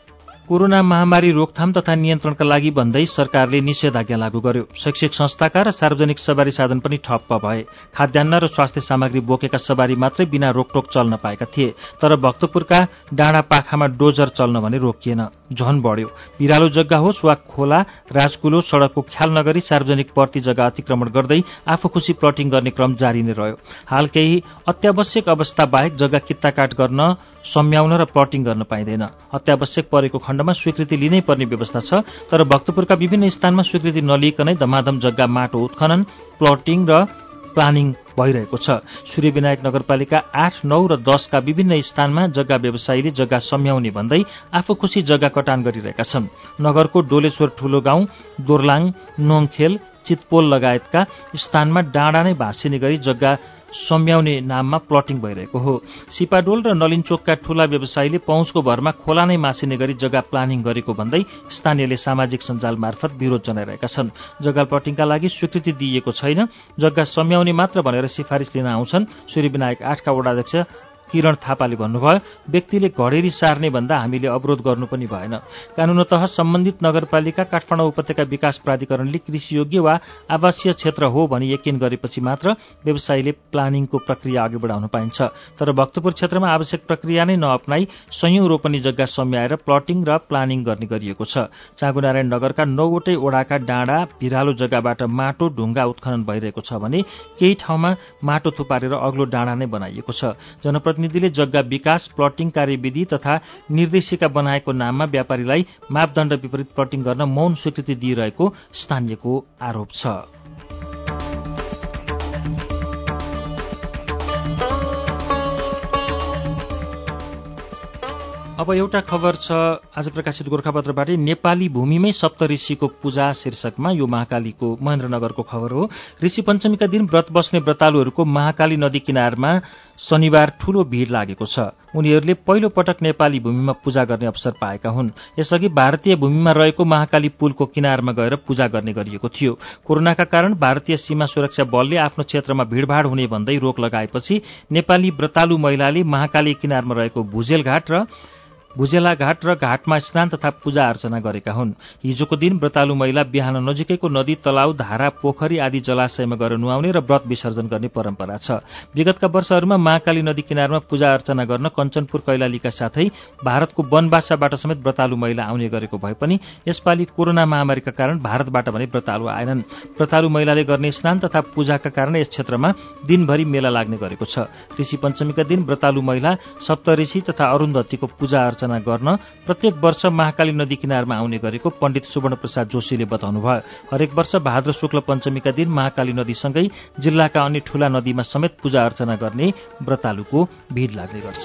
कोरोना महामारी रोकथाम तथा नियन्त्रणका लागि भन्दै सरकारले निषेधाज्ञा लागू गर्यो। शैक्षिक संस्थाका र सार्वजनिक सवारी साधन पनि ठप्प भए। खाद्यान्न र स्वास्थ्य सामग्री बोकेका सवारी मात्रै बिना रोकटोक चल्न पाएका थिए। तर भक्तपुरका डाँडा पाखामा डोजर चल्न भने रोकिएन, झन बढ्यो। बिरालो जग्गा होस् वा खोला, राजकुलो, सड़कको ख्याल नगरी सार्वजनिक पर्ती जग्गा अतिक्रमण गर्दै आफू खुशी प्लटिङ गर्ने क्रम जारी नै रह्यो। हाल केही अत्यावश्यक अवस्था बाहेक जग्गा कित्ताकाट गर्न, सम्याउन र प्लटिङ गर्न पाइँदैन। अत्यावश्यक परेको खण्डमा स्वीकृति लिनै पर्ने व्यवस्था छ। तर भक्तपुरका विभिन्न स्थानमा स्वीकृति नलिइकनै धमाधम जग्गा माटो उत्खनन, प्लटिङ र प्लानिङ भइरहेको छ। सूर्यविनायक नगरपालिका आठ, नौ र दसका विभिन्न स्थानमा जग्गा व्यवसायीले जग्गा सम्याउने भन्दै आफू खुशी जग्गा कटान गरिरहेका छन्। नगरको डोलेश्वर ठूलो गाउँ, दोर्लाङ, नोङखेल, चितपोल लगायतका स्थानमा डाँडा नै भाँसिने गरी जग्गा सम्याउने नाममा प्लटिङ भइरहेको हो। सिपाडोल र नलिनचोकका ठूला व्यवसायीले पहुँचको भरमा खोला नै मासिने गरी जग्गा प्लानिङ गरेको भन्दै स्थानीयले सामाजिक सञ्जाल मार्फत विरोध जनाइरहेका छन्। जग्गा प्लटिङका लागि स्वीकृति दिइएको छैन, जग्गा सम्याउने मात्र भनेर सिफारिस लिन आउँछन्। सूर्यविनायक आठका वडाध्यक्ष किरण थापाले भन्नुभयो, व्यक्तिले घडेरी सार्ने भन्दा हामीले अवरोध गर्नु पनि भएन। कानूनतः सम्बन्धित नगरपालिका काठमाडौँ उपत्यका विकास प्राधिकरणले कृषियोग्य वा आवासीय क्षेत्र हो भनी यकिन गरेपछि मात्र व्यवसायीले प्लानिङको प्रक्रिया अघि बढाउन पाइन्छ। तर भक्तपुर क्षेत्रमा आवश्यक प्रक्रिया नै नअपनाई सयौं रोपनी जग्गा सम्याएर प्लटिङ र प्लानिङ गर्ने गरिएको छ। चाँगुनारायण नगरका नौवटै ओडाका डाँडा, भिरालो जग्गाबाट माटो, ढुङ्गा उत्खनन भइरहेको छ भने केही ठाउँमा माटो थुपारेर अग्लो डाँडा नै बनाइएको छ। जनप्रतिनिधि प्रतिनिधिले जग्गा विकास, प्लटिङ कार्यविधि तथा निर्देशिका बनाएको नाममा व्यापारीलाई मापदण्ड विपरीत प्लटिङ गर्न मौन स्वीकृति दिइरहेको स्थानीयको आरोप छ। अब एउटा खबर छ आज प्रकाशित गोरखापत्रबाट। नेपाली भूमिमै सप्तऋषिको पूजा शीर्षकमा यो महाकालीको महेन्द्रनगरको खबर हो। ऋषि पञ्चमीका दिन व्रत बस्ने व्रतालुहरूको महाकाली नदी किनारमा शनिबार ठूलो भीड़ लागेको छ। उनीहरूले पहिलो पटक नेपाली भूमिमा पूजा गर्ने अवसर पाएका हुन्। यसअघि भारतीय भूमिमा रहेको महाकाली पुलको किनारमा गएर पूजा गर्ने गरिएको थियो। कोरोनाका कारण भारतीय सीमा सुरक्षा बलले आफ्नो क्षेत्रमा भीड़भाड़ हुने भन्दै रोक लगाएपछि नेपाली व्रतालु महिलाले महाकाली किनारमा रहेको भुजेलघाट र भुजेला घाट र घाटमा स्नान तथा पूजा अर्चना गरेका हुन्। हिजोको दिन व्रतालु महिला बिहान नजिकैको नदी, तलाउ, धारा, पोखरी आदि जलाशयमा गएर नुहाउने र व्रत विसर्जन गर्ने परम्परा छ। विगतका वर्षहरूमा महाकाली नदी किनारमा पूजा अर्चना गर्न कञ्चनपुर, कैलालीका साथै भारतको वनवासाबाट समेत व्रतालु महिला आउने गरेको भए पनि यसपालि कोरोना महामारीका कारण भारतबाट भने व्रतालु आएनन्। व्रतालु महिलाले गर्ने स्नान तथा पूजाका कारण यस क्षेत्रमा दिनभरि मेला लाग्ने गरेको छ। ऋषि पञ्चमीका दिन व्रतालु महिला सप्तऋषि तथा अरुन्धतीको पूजा अर्चना गर्न प्रत्येक वर्ष महाकाली नदी किनारमा आउने गरेको पण्डित सुवर्ण प्रसाद जोशीले बताउनुभयो। हरेक वर्ष भाद्र शुक्ल पञ्चमीका दिन महाकाली नदीसँगै जिल्लाका अन्य ठूला नदीमा समेत पूजा अर्चना गर्ने व्रतालुको भीड़ लाग्ने गर्छ।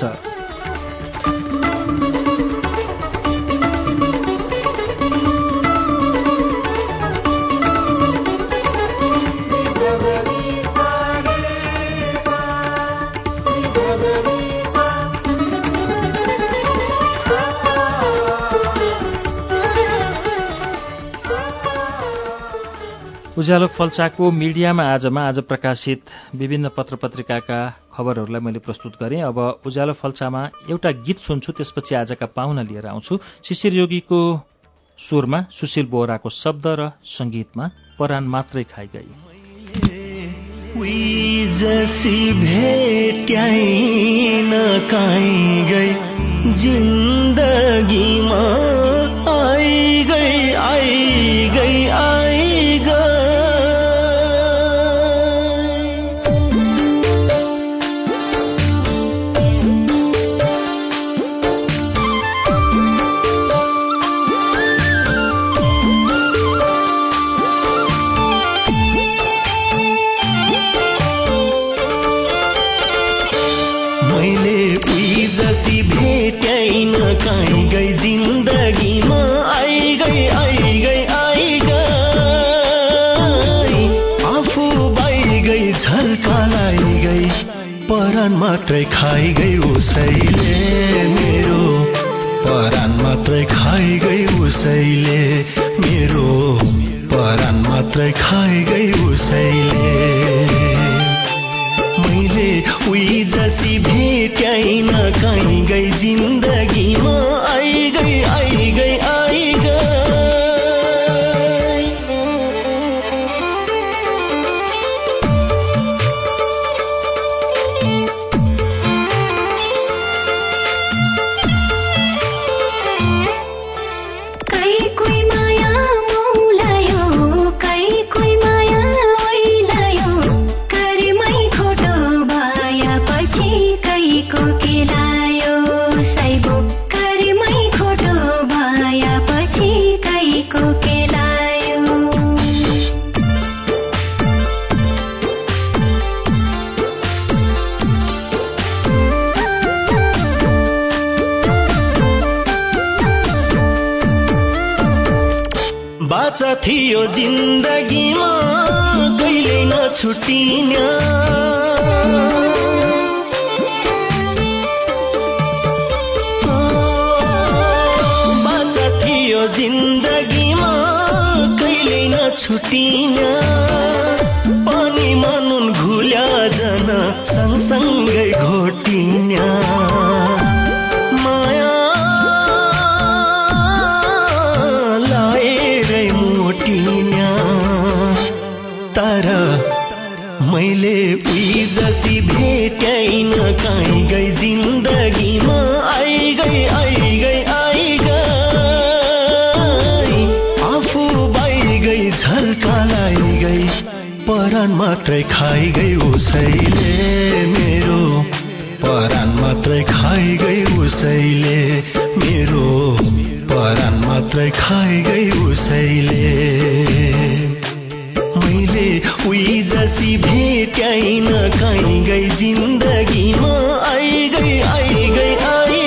उज्यालो फल्चाको मिडियामा आजमा आज प्रकाशित विभिन्न पत्र पत्रिकाका खबरहरूलाई मैले प्रस्तुत गरेँ। अब उज्यालो फल्चामा एउटा गीत सुन्छु, त्यसपछि आजका पाहुना लिएर आउँछु। शिशिर योगीको स्वरमा सुशील बोहराको शब्द र संगीतमा परान मात्रै खाइ गई। जिन्दगीमा आई गई आई गई आई गई मैले उही जति भेट्याइ नकाइ गई जिन्दगीमा आई गई आई गई आई गई आफू बाइ गई झल्कालाई गई परान मात्रै खाइ गई उसैले मेरो परान मात्रै खाइ गई उसैले मेरो परान मात्रै खाइ गई उसैले मैले उही जसी भेट्याइ नकाइ गई जिन्दगीमा आई गई आई गई काहीको केलायो बाचा थियो जिन्दगीमा कहिले नछुटिने बाचा थियो जिन्दगीमा कहिले नछुटिने पानी मनुन घुल्या जन सँगसँगै घोटिने तर मैले उही जति भेट्याइन कहीँ गई जिन्दगीमा आई गई आई गई आई गई आफू बाई गई झल्का लाई गई परान मात्रै खाइ गई उसैले मेरो परान मात्रै खाइ गई उसैले मेरो परान मात्रै खाइ गई उसैले मैले उही जसी भेट्याइन कहीँ गई जिन्दगीमा आई गई आई गई आई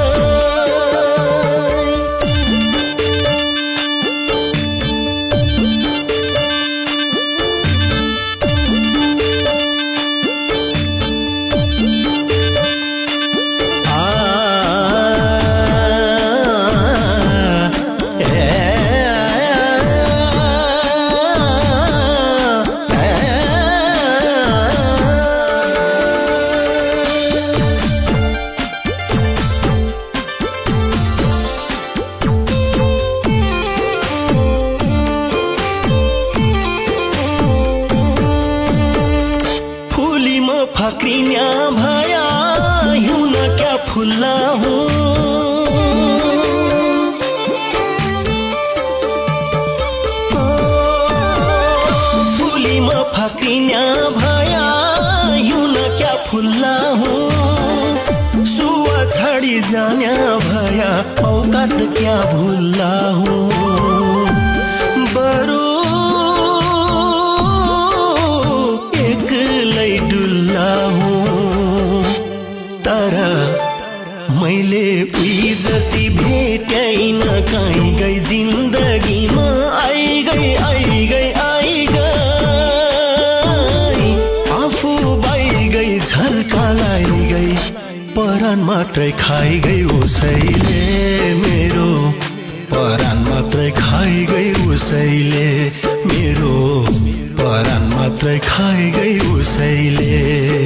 मात्रै खाइ गई उसैले मेरो परान मात्रै खाइ गई उसैले मेरो परान मात्रै खाइ गई उसैले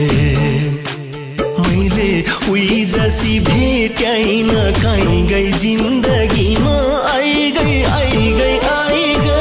मैले उही जसी भेट्याइन कहीँ गई जिन्दगीमा आई गई आई गई आई गई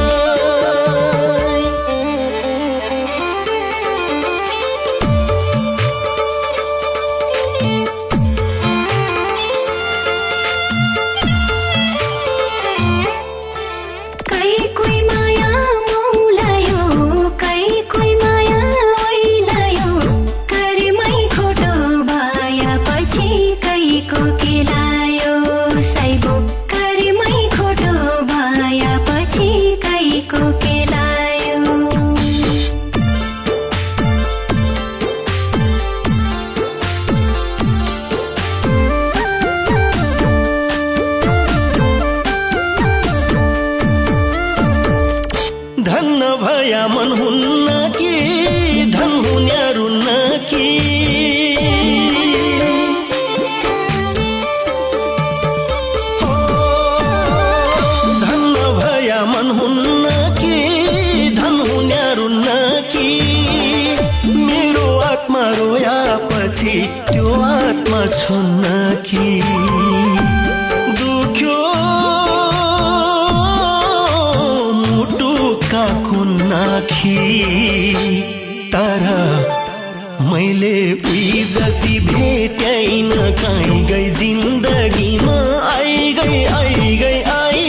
तर मैले उही जति भेट्याइन कहीँ गई जिन्दगीमा आई गई आई गई आई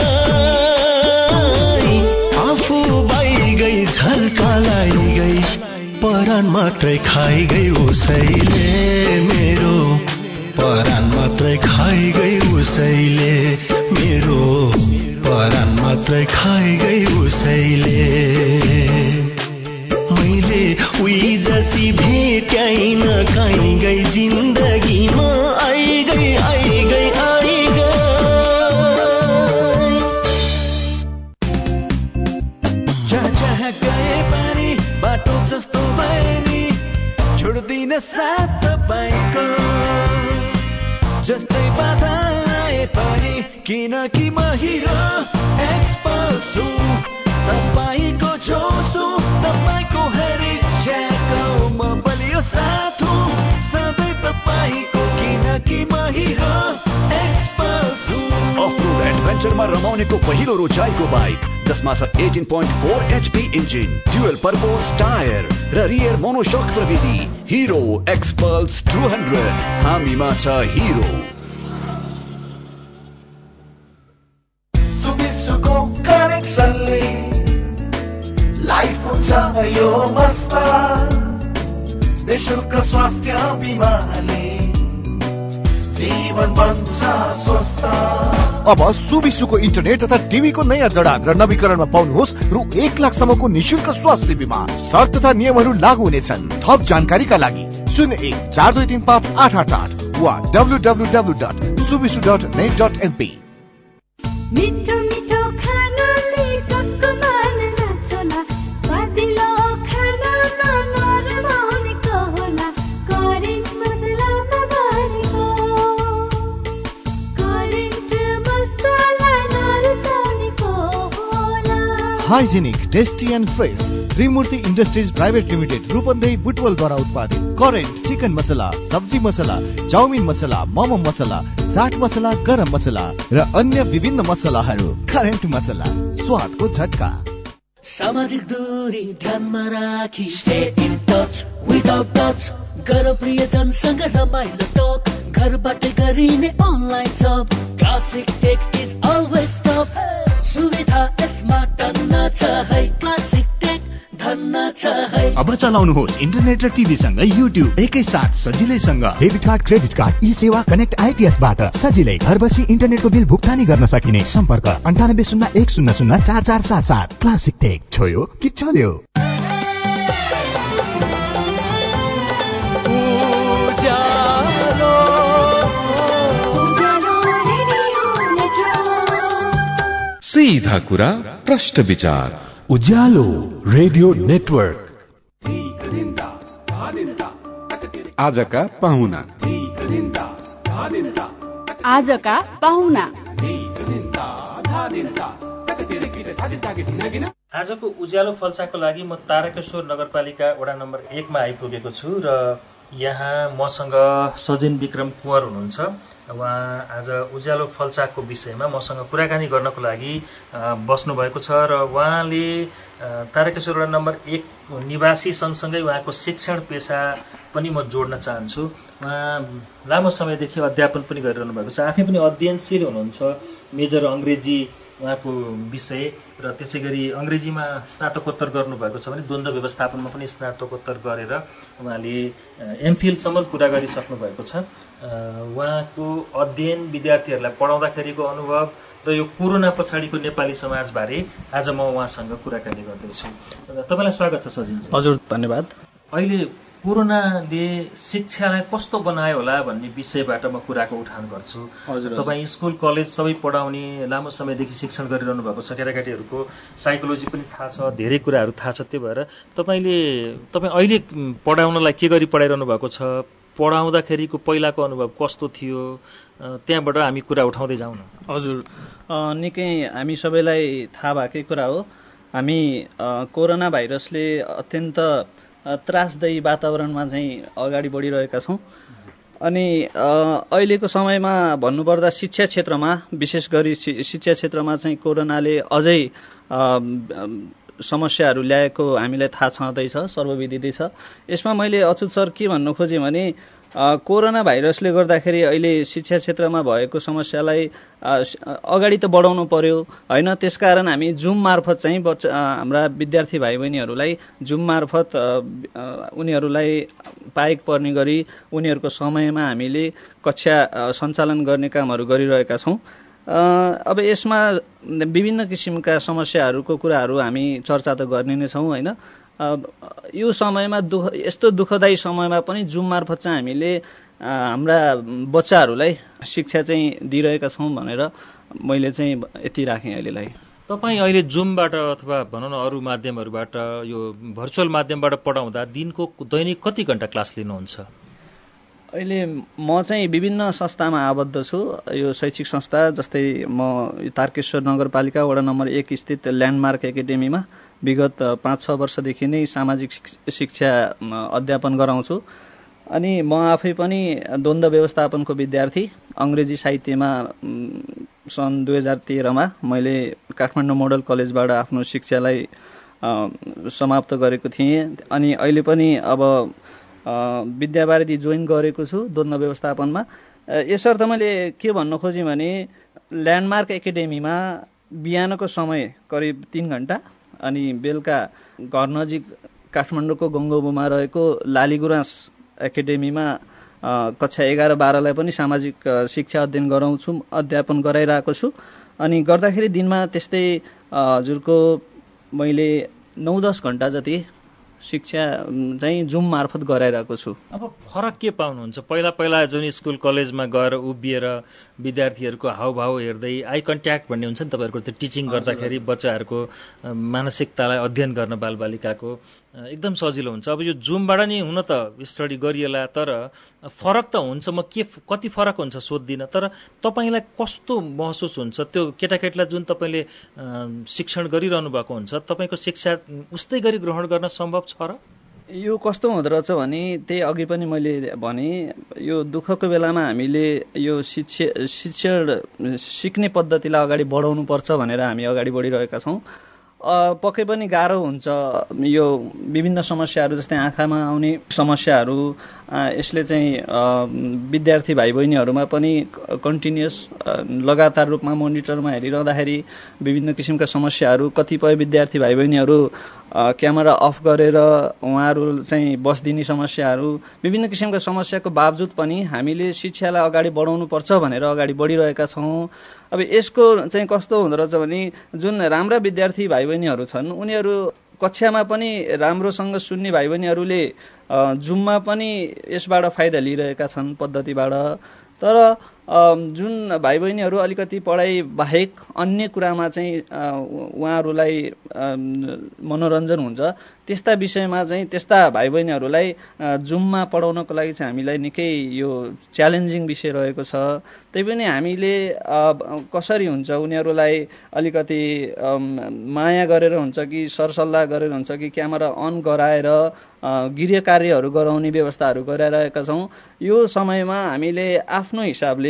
गई आफू बाई गई झल्का लाई गई परान मात्रै खाइ गई उसैले मेरो परान मात्रै खाइ गई उसैले मेरो परान मात्रै खाइ गई उसैले मैले उही जसी भेट्याइन काहीँ गई जिन्दगीमा आई गई आई गई आई गई जहाँ जहाँ गए पनि बाटो जस्तो भए नि छोड्दिन साथ तपाईँको जस्तै बाधा आए पनि किनकि म हिरो एक्सपर्ट छु तपाईँको जोसु तपाईँको हर इच्छाको म बलियो साथ हुँ सधैँ तपाईँको किनकि म हिरो एक्सपर्ट छु अफ-रोड एडभेन्चरमा रमाउनेको पहिलो रोचाइको बाइक जसमा छ एघार पोइन्ट चार HP engine, dual purpose tyre र रियर मोनोसक प्रविधि। हिरो एक्सपल्स दुई सय हामीमा छ हिरो। सुबिसुको कनेक्सनले लाइफ हुन्छ यो मस्त निशुल्क स्वास्थ्य बिमाले जीवन बन्छ स्वस्थ। अब सुबिसुको इन्टरनेट तथा टिभीको नयाँ जडान र नवीकरणमा पाउनुहोस् रु एक लाखसम्मको निशुल्क स्वास्थ्य बिमा। शर्त तथा नियमहरू लागू हुनेछन्। थप जानकारीका लागि शून्य एक चार दुई तीन पाँच आठ आठ आठ वा W W W dot Subisu dot net dot np. मिठो मिठो खानाले कसको मन नछोला स्वादिलो खानामा नरमाउनेको होला करेन्ट मसलामा बनेको करेन्ट मसला नरसाउनेको होला। Hygienic tasty and fresh Trimurti industries private limited Rupandehi बुटवलद्वारा उत्पादित करेन्ट चिकन मसला, सब्जी मसला, चाउमिन मसला, मोमो मसला, चाट मसला, गरम मसला र अन्य विभिन्न मसलाहरू। करेन्ट मसला, स्वादको झट्का। सामाजिक दूरी ध्यानमा राखी stay in touch without touch गर प्रियजनसँग रमाइलो टक घरबाटै गरिने अनलाइन जब classic tech is always top सुविधा यसमा टन्न छ है क्लासिक टेक धन्न छ है। अब चलाउनुहोस् इन्टरनेट र टिभी सँगै युट्युब एकै साथ सजिलैसँग। Debit card, credit card, eSewa connect IPS बाट सजिलै घर बसी इन्टरनेटको बिल भुक्तानी गर्न सकिने। सम्पर्क अन्ठानब्बे शून्य एक शून्य शून्य चार चार सात सात। क्लासिक टेक छोयो कि चल्यो। सीधा कुरा प्रश्न विचार उज्यालो रेडियो नेटवर्क। आजका पाहुना आजका पाहुना आजको उज्यालो फल्चाको लागि म तारकेश्वर नगरपालिका वडा नम्बर एकमा आइपुगेको छु र यहाँ मसँग सजिन विक्रम कुँवर हुनुहुन्छ। उहाँ आज उज्यालो फल्चाको विषयमा मसँग कुराकानी गर्नको लागि बस्नुभएको छ र उहाँले तारकेश्वर वडा नम्बर एक निवासी सँगसँगै उहाँको शिक्षण पेसा पनि म जोड्न चाहन्छु। उहाँ लामो समयदेखि अध्यापन पनि गरिरहनु भएको छ। आफै पनि अध्ययनशील हुनुहुन्छ। मेजर अङ्ग्रेजी उहाँको विषय र त्यसै गरी अङ्ग्रेजीमा स्नातकोत्तर गर्नुभएको छ भने द्वन्द्व व्यवस्थापनमा पनि स्नातकोत्तर गरेर उहाँले एमफिलसम्म पुरा गरिसक्नु भएको छ। उहाँको अध्ययन विद्यार्थीहरूलाई पढाउँदाखेरिको अनुभव र यो कोरोना पछाडिको नेपाली समाजबारे आज म उहाँसँग कुराकानी गर्दैछु। तपाईँलाई स्वागत छ सजिन। हजुर धन्यवाद। अहिले कोरोनाले शिक्षालाई कस्तो बनायो होला भन्ने विषयबाट म कुराको उठान गर्छु। तपाईँ स्कुल कलेज सबै पढाउने लामो समयदेखि शिक्षण गरिरहनु भएको छ। केटाकेटीहरूको साइकोलोजी पनि थाहा छ, धेरै कुराहरू थाहा छ। त्यही भएर तपाईँले तपाईँ अहिले पढाउनलाई के गरी पढाइरहनु भएको छ, पढाउँदाखेरिको पहिलाको अनुभव कस्तो थियो, त्यहाँबाट हामी कुरा उठाउँदै जाउँ न। हजुर, निकै हामी सबैलाई थाहा भएकै कुरा हो। हामी कोरोना भाइरसले अत्यन्त त्रासदायी वातावरणमा चाहिँ अगाडि बढिरहेका छौँ। अनि अहिलेको समयमा भन्नुपर्दा शिक्षा क्षेत्रमा, विशेष गरी शिक्षा क्षेत्रमा चाहिँ कोरोनाले अझै समस्याहरू ल्याएको हामीलाई थाहा छँदैछ, सर्वविदितै छ। यसमा मैले अच्युत सर के भन्नु खोजेँ भने कोरोना भाइरसले गर्दाखेरि अहिले शिक्षा क्षेत्रमा भएको समस्यालाई अगाडि त बढाउनु पर्यो होइन। त्यसकारण हामी जुम मार्फत चाहिँ बच्चा हाम्रा विद्यार्थी भाइ बहिनीहरूलाई जुम मार्फत उनीहरूलाई पाएक पर्ने गरी उनीहरूको समयमा हामीले कक्षा सञ्चालन गर्ने कामहरू गरिरहेका छौँ। अब यसमा विभिन्न किसिमका समस्याहरूको कुराहरू हामी चर्चा त गर्ने नै छौँ होइन। यो समयमा दुःख यस्तो दुःखदायी समयमा पनि जुम मार्फत चाहिँ हामीले हाम्रा बच्चाहरूलाई शिक्षा चाहिँ दिइरहेका छौँ भनेर मैले चाहिँ यति राखेँ अहिलेलाई। तपाईँ अहिले जुमबाट अथवा भनौँ न अरू माध्यमहरूबाट यो भर्चुअल माध्यमबाट पढाउँदा दिनको दैनिक कति घण्टा क्लास लिनुहुन्छ? अहिले म चाहिँ विभिन्न संस्थामा आबद्ध छु। यो शैक्षिक संस्था जस्तै म तारकेश्वर नगरपालिका वडा नम्बर एक स्थित ल्यान्डमार्क एकाडेमीमा विगत पाँच छ वर्षदेखि नै सामाजिक शिक्षा अध्यापन गराउँछु। अनि म आफै पनि द्वन्द्व व्यवस्थापनको विद्यार्थी। अङ्ग्रेजी साहित्यमा सन् दुई हजार तेह्रमा मैले काठमाडौँ मोडल कलेजबाट आफ्नो शिक्षालाई समाप्त गरेको थिएँ। अनि अहिले पनि अब विद्यावारिधि जोइन गरेको छु द्वन्द्व व्यवस्थापनमा। यसर्थ मैले के भन्न खोजेँ भने ल्यान्डमार्क एकाडेमीमा बिहानको समय करिब तीन घण्टा अनि बेलुका घर नजिक काठमाडौँको गङ्गोबोमा रहेको लालीगुराँस एकाडेमीमा कक्षा एघार बाह्रलाई पनि सामाजिक शिक्षा अध्ययन गराउँछु अध्यापन गराइरहेको छु। अनि गर्दाखेरि दिनमा त्यस्तै हजुरको मैले नौ दस घण्टा जति शिक्षा चाहिँ जुम मार्फत गराइरहेको छु। अब फरक के पाउनुहुन्छ? पहिला पहिला जुन स्कुल कलेजमा गएर उभिएर विद्यार्थीहरूको हावभाव हेर्दै आई कन्ट्याक्ट भन्ने हुन्छ नि तपाईँहरूको, त्यो टिचिङ गर्दाखेरि बच्चाहरूको मानसिकतालाई अध्ययन गर्न बालबालिकाको एकदम सजिलो हुन्छ। अब यो जुमबाट नि हुन त स्टडी गरिएला, तर फरक त हुन्छ। म के कति फरक हुन्छ सोध्दिनँ, तर तपाईँलाई कस्तो महसुस हुन्छ त्यो केटाकेटीलाई जुन तपाईँले शिक्षण गरिरहनु भएको हुन्छ तपाईँको शिक्षा उस्तै गरी ग्रहण गर्न सम्भव छ र? यो कस्तो हुँदो रहेछ भने त्यही अघि पनि मैले भने यो दुःखको बेलामा हामीले यो शिक्षा शिक्षण सिक्ने पद्धतिलाई अगाडि बढाउनु पर्छ भनेर हामी अगाडि बढिरहेका छौँ। पक्कै पनि गाह्रो हुन्छ। यो विभिन्न समस्याहरू जस्तै आँखामा आउने समस्याहरू यसले चाहिँ विद्यार्थी भाइ बहिनीहरूमा पनि कन्टिन्युस लगातार रूपमा मोनिटरमा हेरिरहँदाखेरि विभिन्न किसिमका समस्याहरू, कतिपय विद्यार्थी भाइ बहिनीहरू क्यामेरा अफ गरेर उहाँहरू चाहिँ बस्दिने समस्याहरू, विभिन्न किसिमका समस्याको बावजुद पनि हामीले शिक्षालाई अगाडि बढाउनुपर्छ भनेर अगाडि बढिरहेका छौँ। अब यसको चाहिँ कस्तो हुँदो रहेछ भने जुन राम्रा विद्यार्थी भाइ बहिनीहरू छन् उनीहरू कक्षामा पनि राम्रोसँग सुन्ने भाइ बहिनीहरूले जुममा पनि यसबाट फाइदा लिइरहेका छन् पद्धतिबाट। तर जुन भाइ बहिनीहरू अलिकति पढाइ बाहेक अन्य कुरामा चाहिँ उहाँहरूलाई मनोरञ्जन हुन्छ त्यस्ता विषयमा चाहिँ त्यस्ता भाइ बहिनीहरूलाई जुममा पढाउनको लागि चाहिँ हामीलाई निकै यो च्यालेन्जिङ विषय रहेको छ। त्यही पनि हामीले कसरी हुन्छ उनीहरूलाई अलिकति माया गरेर हुन्छ कि सरसल्लाह गरेर हुन्छ कि क्यामेरा अन गराएर गृह कार्यहरू गराउने व्यवस्थाहरू गराइरहेका छौँ। यो समयमा हामीले आफ्नो हिसाबले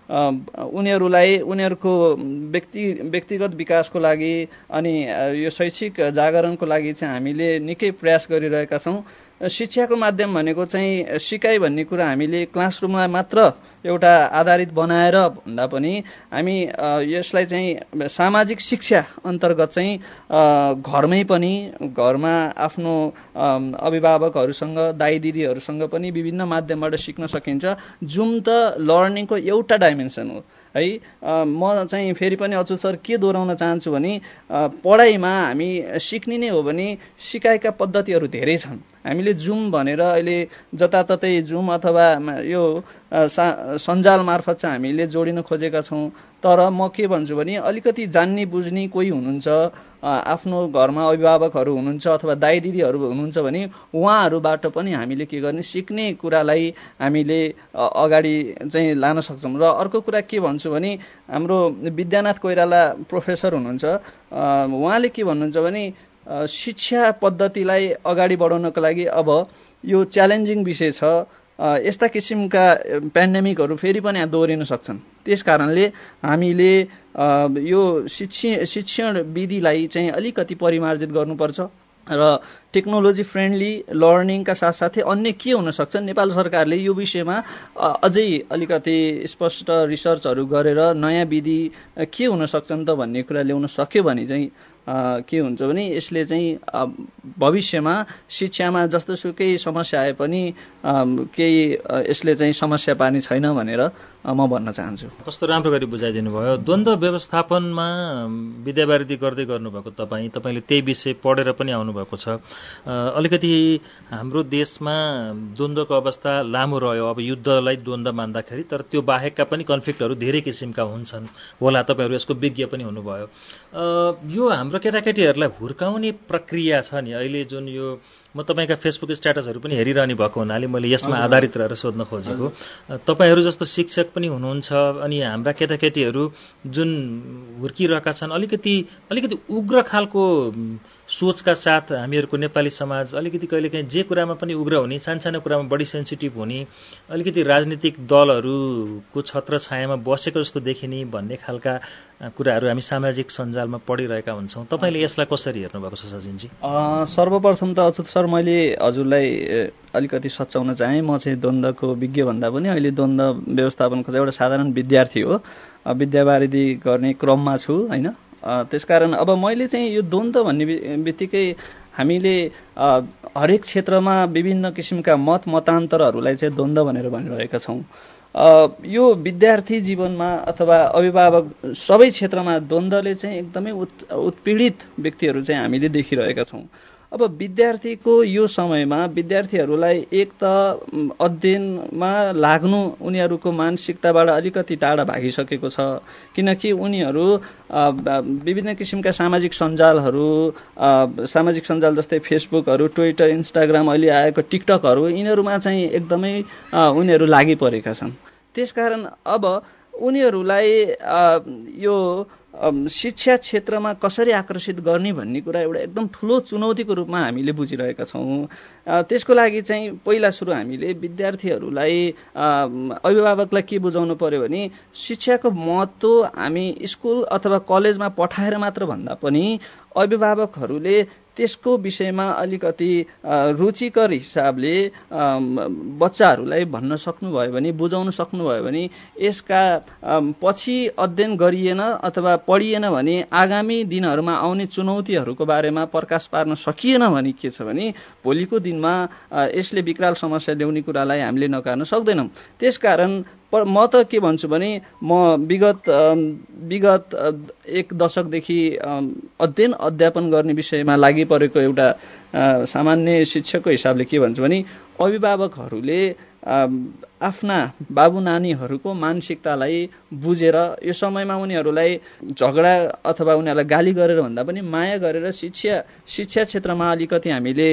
उनीहरूलाई उनीहरूको व्यक्ति व्यक्तिगत विकासको लागि अनि यो शैक्षिक जागरणको लागि चाहिँ हामीले निकै प्रयास गरिरहेका छौँ। शिक्षाको माध्यम भनेको चाहिँ सिकाइ भन्ने कुरा हामीले क्लासरुममा मात्र एउटा आधारित बनाएर भन्दा पनि हामी यसलाई चाहिँ सामाजिक शिक्षा अन्तर्गत चाहिँ घरमै पनि घरमा आफ्नो अभिभावकहरूसँग दाइ दिदीहरूसँग पनि विभिन्न माध्यमबाट सिक्न सकिन्छ। जुम त लर्निङको एउटा डाइमेन्सन हो है। म चाहिँ फेरि पनि अचुल सर के दोहोऱ्याउन चाहन्छु भने पढाइमा हामी सिक्ने नै हो भने सिकाइका पद्धतिहरू धेरै छन्। हामीले जुम भनेर अहिले जताततै जुम अथवा यो सञ्जाल मार्फत चाहिँ हामीले जोडिन खोजेका छौँ। तर म के भन्छु भने अलिकति जान्ने बुझ्ने कोही हुनुहुन्छ, आफ्नो घरमा अभिभावकहरू हुनुहुन्छ अथवा दाइ दिदीहरू हुनुहुन्छ भने उहाँहरूबाट पनि हामीले के गर्ने सिक्ने कुरालाई हामीले अगाडि चाहिँ लान सक्छौँ। र अर्को कुरा के भन्छु भने हाम्रो विद्यानाथ कोइराला प्रोफेसर हुनुहुन्छ, उहाँले के भन्नुहुन्छ भने शिक्षा पद्धतिलाई अगाडि बढाउनको लागि अब यो च्यालेन्जिङ विषय छ। यस्ता किसिमका पेन्डेमिकहरू फेरि पनि यहाँ दोहोरिन सक्छन्। त्यस कारणले हामीले यो शिक्षण शिक्षण विधिलाई चाहिँ अलिकति परिमार्जित गर्नुपर्छ र टेक्नोलोजी फ्रेन्डली लर्निङका साथसाथै अन्य के हुन सक्छ नेपाल सरकारले यो विषयमा अझै अलिकति स्पष्ट रिसर्चहरू गरेर नयाँ विधि के हुन सक्छन् त भन्ने कुरा ल्याउन सक्यो भने चाहिँ के हुन्छ भने यसले चाहिँ भविष्यमा शिक्षामा जस्तोसुकै समस्या आए पनि केही यसले चाहिँ समस्या पार्ने छैन भनेर म भन्न चाहन्छु। कस्तो राम्रो गरी बुझाइदिनु भयो। द्वन्द्व व्यवस्थापनमा विद्यावारिधि गर्दै गर्नुभएको तपाईँ तपाईँले त्यही विषय पढेर पनि आउनुभएको छ। अलिकति हाम्रो देशमा द्वन्द्वको अवस्था लामो रह्यो। अब युद्धलाई द्वन्द्व मान्दाखेरि, तर त्यो बाहेकका पनि कन्फ्लिक्टहरू धेरै किसिमका हुन्छन् होला, तपाईँहरू यसको विज्ञ पनि हुनुभयो। यो हाम्रो केटाकेटीहरूलाई हुर्काउने प्रक्रिया छ नि अहिले, जुन यो म तपाईँका फेसबुक स्ट्याटसहरू पनि हेरिरहने भएको हुनाले मैले यसमा आधारित रहेर सोध्न खोजेको। तपाईँहरू जस्तो शिक्षक पनि हुनुहुन्छ अनि हाम्रा केटाकेटीहरू जुन हुर्किरहेका छन्, अलिकति अलिकति उग्र खालको सोचका साथ हामीहरूको नेपाली समाज अलिकति कहिलेकाहीँ जे कुरामा पनि उग्र हुने, सानसानो कुरामा बढी सेन्सिटिभ हुने, अलिकति राजनीतिक दलहरूको छत्र छायामा बसेको जस्तो देखिने भन्ने खालका कुराहरू हामी सामाजिक सञ्जालमा पढिरहेका हुन्छौँ। तपाईँले यसलाई कसरी हेर्नुभएको छ सजिनजी? सर्वप्रथम त अच्युत सर, मैले हजुरलाई अलिकति सच्याउन चाहेँ। म चाहिँ द्वन्द्वको विज्ञ भन्दा पनि अहिले द्वन्द्व व्यवस्थापनको चाहिँ एउटा साधारण विद्यार्थी हो, विद्यावारिधि गर्ने क्रममा छु होइन। त्यसकारण अब मैले चाहिँ यो द्वन्द्व भन्ने बित्तिकै हामीले हरेक क्षेत्रमा विभिन्न किसिमका मत मतान्तरहरूलाई चाहिँ द्वन्द्व भनेर भनिरहेका छौँ। यो विद्यार्थी जीवनमा अथवा अभिभावक सबै क्षेत्रमा द्वन्द्वले चाहिँ एकदमै उत्पीडित व्यक्तिहरू चाहिँ हामीले देखिरहेका छौँ। अब विद्यार्थीको यो समयमा विद्यार्थीहरूलाई एक त अध्ययनमा लाग्नु उनीहरूको मानसिकताबाट अलिकति टाढा भागिसकेको छ, किनकि उनीहरू विभिन्न किसिमका सामाजिक सञ्जालहरू, सामाजिक सञ्जाल जस्तै फेसबुक,हरू ट्विटर, इन्स्टाग्राम, अहिले आएको टिकटकहरू, यिनीहरूमा चाहिँ एकदमै उनीहरू लागि परेका छन्। त्यसकारण अब उनीहरूलाई यो शिक्षा क्षेत्रमा कसरी आकर्षित गर्ने भन्ने कुरा एउटा एकदम ठुलो चुनौतीको रूपमा हामीले बुझिरहेका छौँ। त्यसको लागि चाहिँ पहिला सुरु हामीले विद्यार्थीहरूलाई, अभिभावकलाई के बुझाउनु पर्यो भने शिक्षाको महत्त्व हामी स्कुल अथवा कलेजमा पठाएर मात्र भन्दा पनि अभिभावकहरूले त्यसको विषयमा अलिकति रुचिकर हिसाबले बच्चाहरूलाई भन्न सक्नुभयो भने, बुझाउन सक्नुभयो भने यसका पछि अध्ययन गरिएन अथवा पढिएन भने आगामी दिनहरूमा आउने चुनौतीहरूको बारेमा प्रकाश पार्न सकिएन भने के छ भने भोलिको दिनमा यसले विकराल समस्या ल्याउने कुरालाई हामीले नकार्न सक्दैनौँ। त्यसकारण म त के भन्छु भने म विगत विगत एक दशकदेखि अध्ययन अध्यापन गर्ने विषयमा लागि परेको एउटा सामान्य शिक्षकको हिसाबले के भन्छु भने अभिभावकहरूले आफ्ना बाबु नानीहरूको मानसिकतालाई बुझेर यो समयमा उनीहरूलाई झगडा अथवा उनीहरूलाई गाली गरेर भन्दा पनि माया गरेर शिक्षा शिक्षा क्षेत्रमा अलिकति हामीले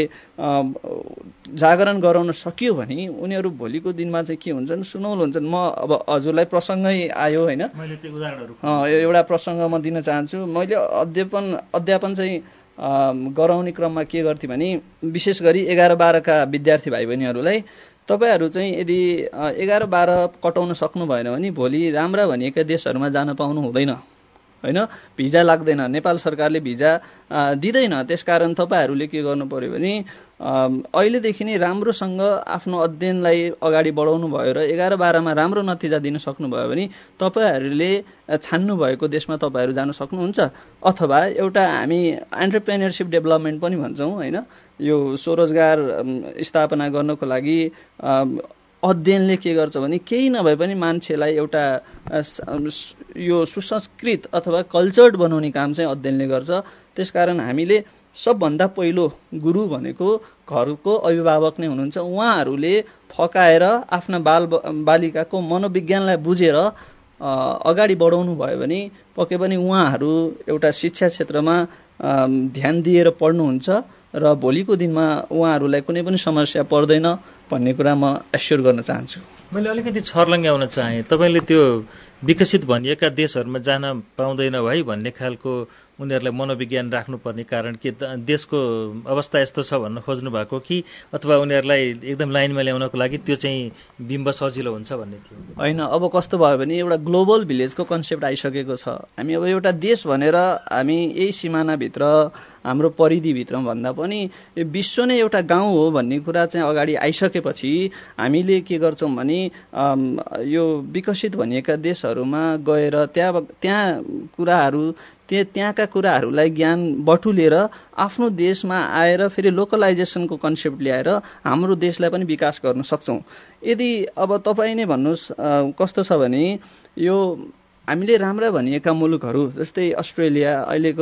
जागरण गराउन सक्यो भने उनीहरू भोलिको दिनमा चाहिँ के हुन्छन्, सुनौल हुन्छन्। म अब हजुरलाई प्रसङ्गै आयो होइन, एउटा प्रसङ्ग म दिन चाहन्छु। मैले अध्यापन अध्यापन चाहिँ गराउने क्रममा के गर्थेँ भने विशेष गरी एघार बाह्रका विद्यार्थी भाइ बहिनीहरूलाई तपाईहरू चाहिँ यदि एघार बाह्र कटाउन सक्नु भएन भने भोलि राम्रा भनिएका देशहरूमा जान पाउनु हुँदैन होइन, भिजा लाग्दैन, नेपाल सरकारले भिजा दिँदैन। त्यसकारण तपाईँहरूले के गर्नु पर्यो भने अहिलेदेखि नै राम्रोसँग आफ्नो अध्ययनलाई अगाडि बढाउनु भयो र एघार बाह्रमा राम्रो नतिजा दिन सक्नुभयो भने तपाईँहरूले छान्नु भएको देशमा तपाईँहरू जान सक्नुहुन्छ। अथवा एउटा हामी एन्टरप्रेन्योरसिप डेभलपमेन्ट पनि भन्छौँ होइन, यो स्वरोजगार स्थापना गर्नको लागि अध्ययनले के गर्छ भने केही नभए पनि मान्छेलाई एउटा यो सुसंस्कृत अथवा कल्चर्ड बनाउने काम चाहिँ अध्ययनले गर्छ। त्यसकारण हामीले सबभन्दा पहिलो गुरु भनेको घरको अभिभावक नै हुनुहुन्छ। उहाँहरूले फकाएर आफ्ना बाल बालिकाको मनोविज्ञानलाई बुझेर अगाडि बढाउनु भयो भने पक्कै पनि उहाँहरू एउटा शिक्षा क्षेत्रमा ध्यान दिएर पढ्नुहुन्छ र भोलिको दिनमा उहाँहरूलाई कुनै पनि समस्या पर्दैन भन्ने कुरा म एस्योर गर्न चाहन्छु। मैले अलिकति छर्लङ्ग्याउन चाहेँ, तपाईँले त्यो विकसित भनिएका देशहरूमा जान पाउँदैन भाइ भन्ने खालको उनीहरूलाई मनोविज्ञान राख्नुपर्ने कारण के देशको अवस्था यस्तो छ भन्न खोज्नु भएको कि अथवा उनीहरूलाई एकदम लाइनमा ल्याउनको लागि त्यो चाहिँ बिम्ब सजिलो हुन्छ भन्ने थियो? होइन, अब कस्तो भयो भने एउटा ग्लोबल भिलेजको कन्सेप्ट आइसकेको छ। हामी अब एउटा देश भनेर हामी यही सिमानाभित्र हाम्रो परिधिभित्र भन्दा पनि यो विश्व नै एउटा गाउँ हो भन्ने कुरा चाहिँ अगाडि आइसकेको गरिसकेपछि हामीले के गर्छौँ भने यो विकसित भनिएका देशहरूमा गएर त्यहाँ त्यहाँ कुराहरू त्यो त्यहाँका कुराहरूलाई ज्ञान बटुलेर आफ्नो देशमा आएर फेरि लोकलाइजेसनको कन्सेप्ट ल्याएर हाम्रो देशलाई पनि विकास गर्न सक्छौँ। यदि अब तपाईँ नै भन्नुहोस् कस्तो छ भने यो हामीले राम्रा भनिएका मुलुकहरू जस्तै अस्ट्रेलिया अहिलेको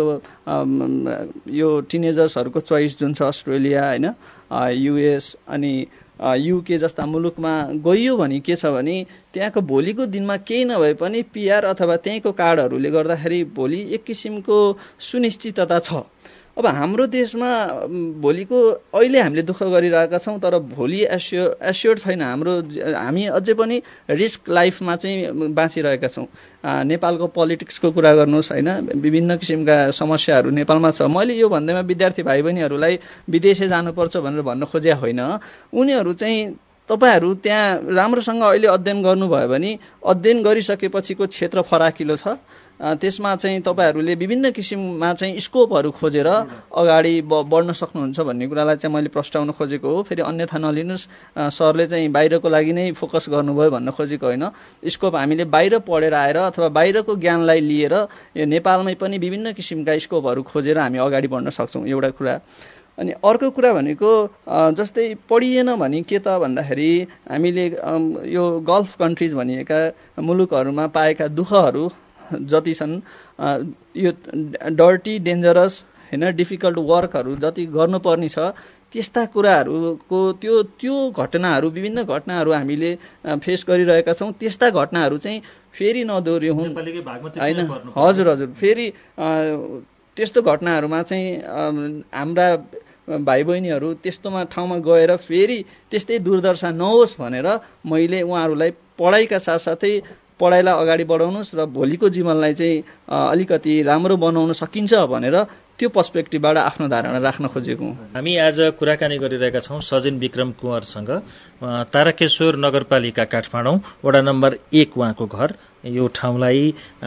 यो टिनेजर्सहरूको चोइस जुन छ अस्ट्रेलिया होइन युएस अनि युके जस्ता मुलुकमा गइयो भने के छ भने त्यहाँको भोलिको दिनमा केही नभए पनि पिआर अथवा त्यहीँको कार्डहरूले गर्दाखेरि भोलि एक किसिमको सुनिश्चितता छ। अब हाम्रो देशमा भोलिको अहिले हामीले दुःख गरिरहेका छौँ तर भोलि एस्योर एस्योर्ड छैन हाम्रो हामी अझै पनि रिस्क लाइफमा चाहिँ बाँचिरहेका छौँ। नेपालको पोलिटिक्सको कुरा गर्नुहोस् होइन विभिन्न किसिमका समस्याहरू नेपालमा छ। मैले यो भन्दैमा विद्यार्थी भाइ बहिनीहरूलाई विदेशै जानुपर्छ भनेर भन्न खोजे होइन। उनीहरू चाहिँ तपाईहरू त्यहाँ राम्रोसँग अहिले अध्ययन गर्नुभयो भने अध्ययन गरिसकेपछिको क्षेत्र फराकिलो छ त्यसमा चाहिँ तपाईहरूले विभिन्न किसिममा चाहिँ स्कोपहरू खोजेर अगाडि बढ्न सक्नुहुन्छ भन्ने कुरालाई चाहिँ मैले प्रस्ताउन खोजेको हो। फेरि अन्यथा नलिनुहोस् सरले चाहिँ बाहिरको लागि नै फोकस गर्नुभयो भन्न खोजेको होइन। स्कोप हामीले बाहिर पढेर आएर अथवा बाहिरको ज्ञानलाई लिएर यो नेपालमै पनि विभिन्न किसिमका स्कोपहरू खोजेर हामी अगाडि बढ्न सक्छौँ एउटा कुरा। अनि अर्को कुरा भनेको जस्तै पढिएन भने के त भन्दाखेरि हामीले यो गल्फ कन्ट्रिज भनिएका मुलुकहरूमा पाएका दुःखहरू जति छन् यो डर्टी डेन्जरस होइन डिफिकल्ट वर्कहरू जति गर्नुपर्ने छ त्यस्ता कुराहरूको त्यो त्यो घटनाहरू विभिन्न घटनाहरू हामीले फेस गरिरहेका छौँ। त्यस्ता घटनाहरू चाहिँ फेरि नदोहोरियो हुन् होइन। हजुर हजुर फेरि त्यस्तो घटनाहरूमा चाहिँ हाम्रा भाइ बहिनीहरू त्यस्तोमा ठाउँमा गएर फेरि त्यस्तै दुर्दशा नहोस् भनेर मैले उहाँहरूलाई पढाइका साथसाथै पढाइलाई अगाडि बढाउनुहोस् र भोलिको जीवनलाई चाहिँ अलिकति राम्रो बनाउन सकिन्छ भनेर त्यो पर्सपेक्टिभबाट आफ्नो धारणा राख्न खोजेको हुँ। हामी आज कुराकानी गरिरहेका छौँ सजिन विक्रम कुँवरसँग। तारकेश्वर नगरपालिका काठमाडौँ वडा नम्बर एक उहाँको घर। यो ठाउँलाई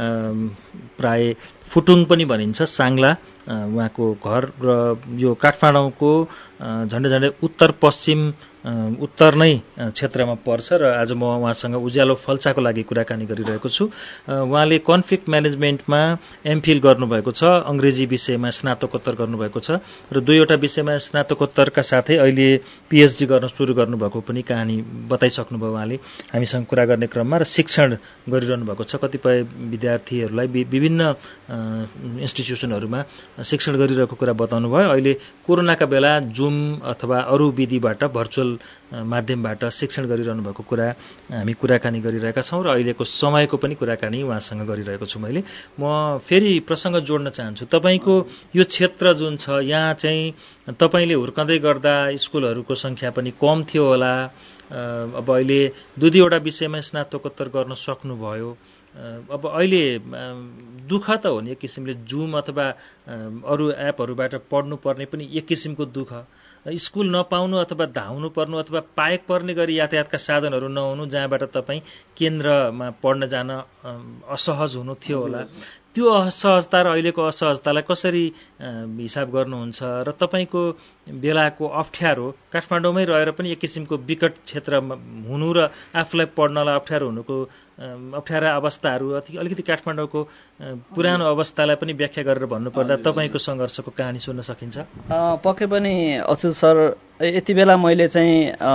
प्राय फुटुङ पनि भनिन्छ साङ्ला उहाँको घर र यो काठमाडौँको झन्डै झन्डै उत्तर पश्चिम उत्तर नै क्षेत्रमा पर्छ र आज म उहाँसँग उज्यालो फल्चाको लागि कुराकानी गरिरहेको छु। उहाँले कन्फ्लिक्ट म्यानेजमेन्टमा एमफिल गर्नुभएको छ, अङ्ग्रेजी विषयमा स्नातकोत्तर गर्नुभएको छ र दुईवटा विषयमा स्नातकोत्तरका साथै अहिले पिएचडी गर्न सुरु गर्नुभएको पनि कहानी बताइसक्नुभयो उहाँले हामीसँग कुरा गर्ने क्रममा। र शिक्षण गरिरहनु भएको छ, कतिपय विद्यार्थीहरूलाई विभिन्न इन्स्टिट्युसनहरूमा शिक्षण गरिरहेको कुरा बताउनु भयो। अहिले कोरोनाका बेला जुम अथवा अरू विधिबाट भर्चुअल माध्यमबाट शिक्षण गरिरहनु भएको कुरा हामी कुराकानी गरिरहेका छौँ र अहिलेको समयको पनि कुराकानी उहाँसँग गरिरहेको छु मैले। म फेरि प्रसङ्ग जोड्न चाहन्छु। तपाईँको यो क्षेत्र जुन छ यहाँ चाहिँ तपाईँले हुर्कँदै गर्दा स्कुलहरूको सङ्ख्या पनि कम थियो होला, अब अहिले दुई दुईवटा विषयमा स्नातकोत्तर गर्न सक्नुभयो। अब अहिले दुःख त हो नि एक किसिमले जुम अथवा अरू एपहरूबाट पढ्नुपर्ने पनि एक किसिमको दुःख, स्कुल नपाउनु अथवा धाउनु पर्नु अथवा पाएक पर्ने गरी यातायातका साधनहरू नहुनु जहाँबाट तपाईँ केन्द्रमा पढ्न जान असहज हुनु थियो होला। त्यो असहजता र अहिलेको असहजतालाई कसरी हिसाब गर्नुहुन्छ र तपाईँको बेलाको अप्ठ्यारो काठमाडौँमै रहेर पनि एक किसिमको विकट क्षेत्र हुनु र आफूलाई पढ्नलाई अप्ठ्यारो हुनुको अप्ठ्यारा अवस्थाहरू अलिकति काठमाडौँको पुरानो अवस्थालाई पनि व्याख्या गरेर भन्नुपर्दा तपाईँको सङ्घर्षको कहानी सुन्न सकिन्छ? पक्कै पनि अचुल सर, यति बेला मैले चाहिँ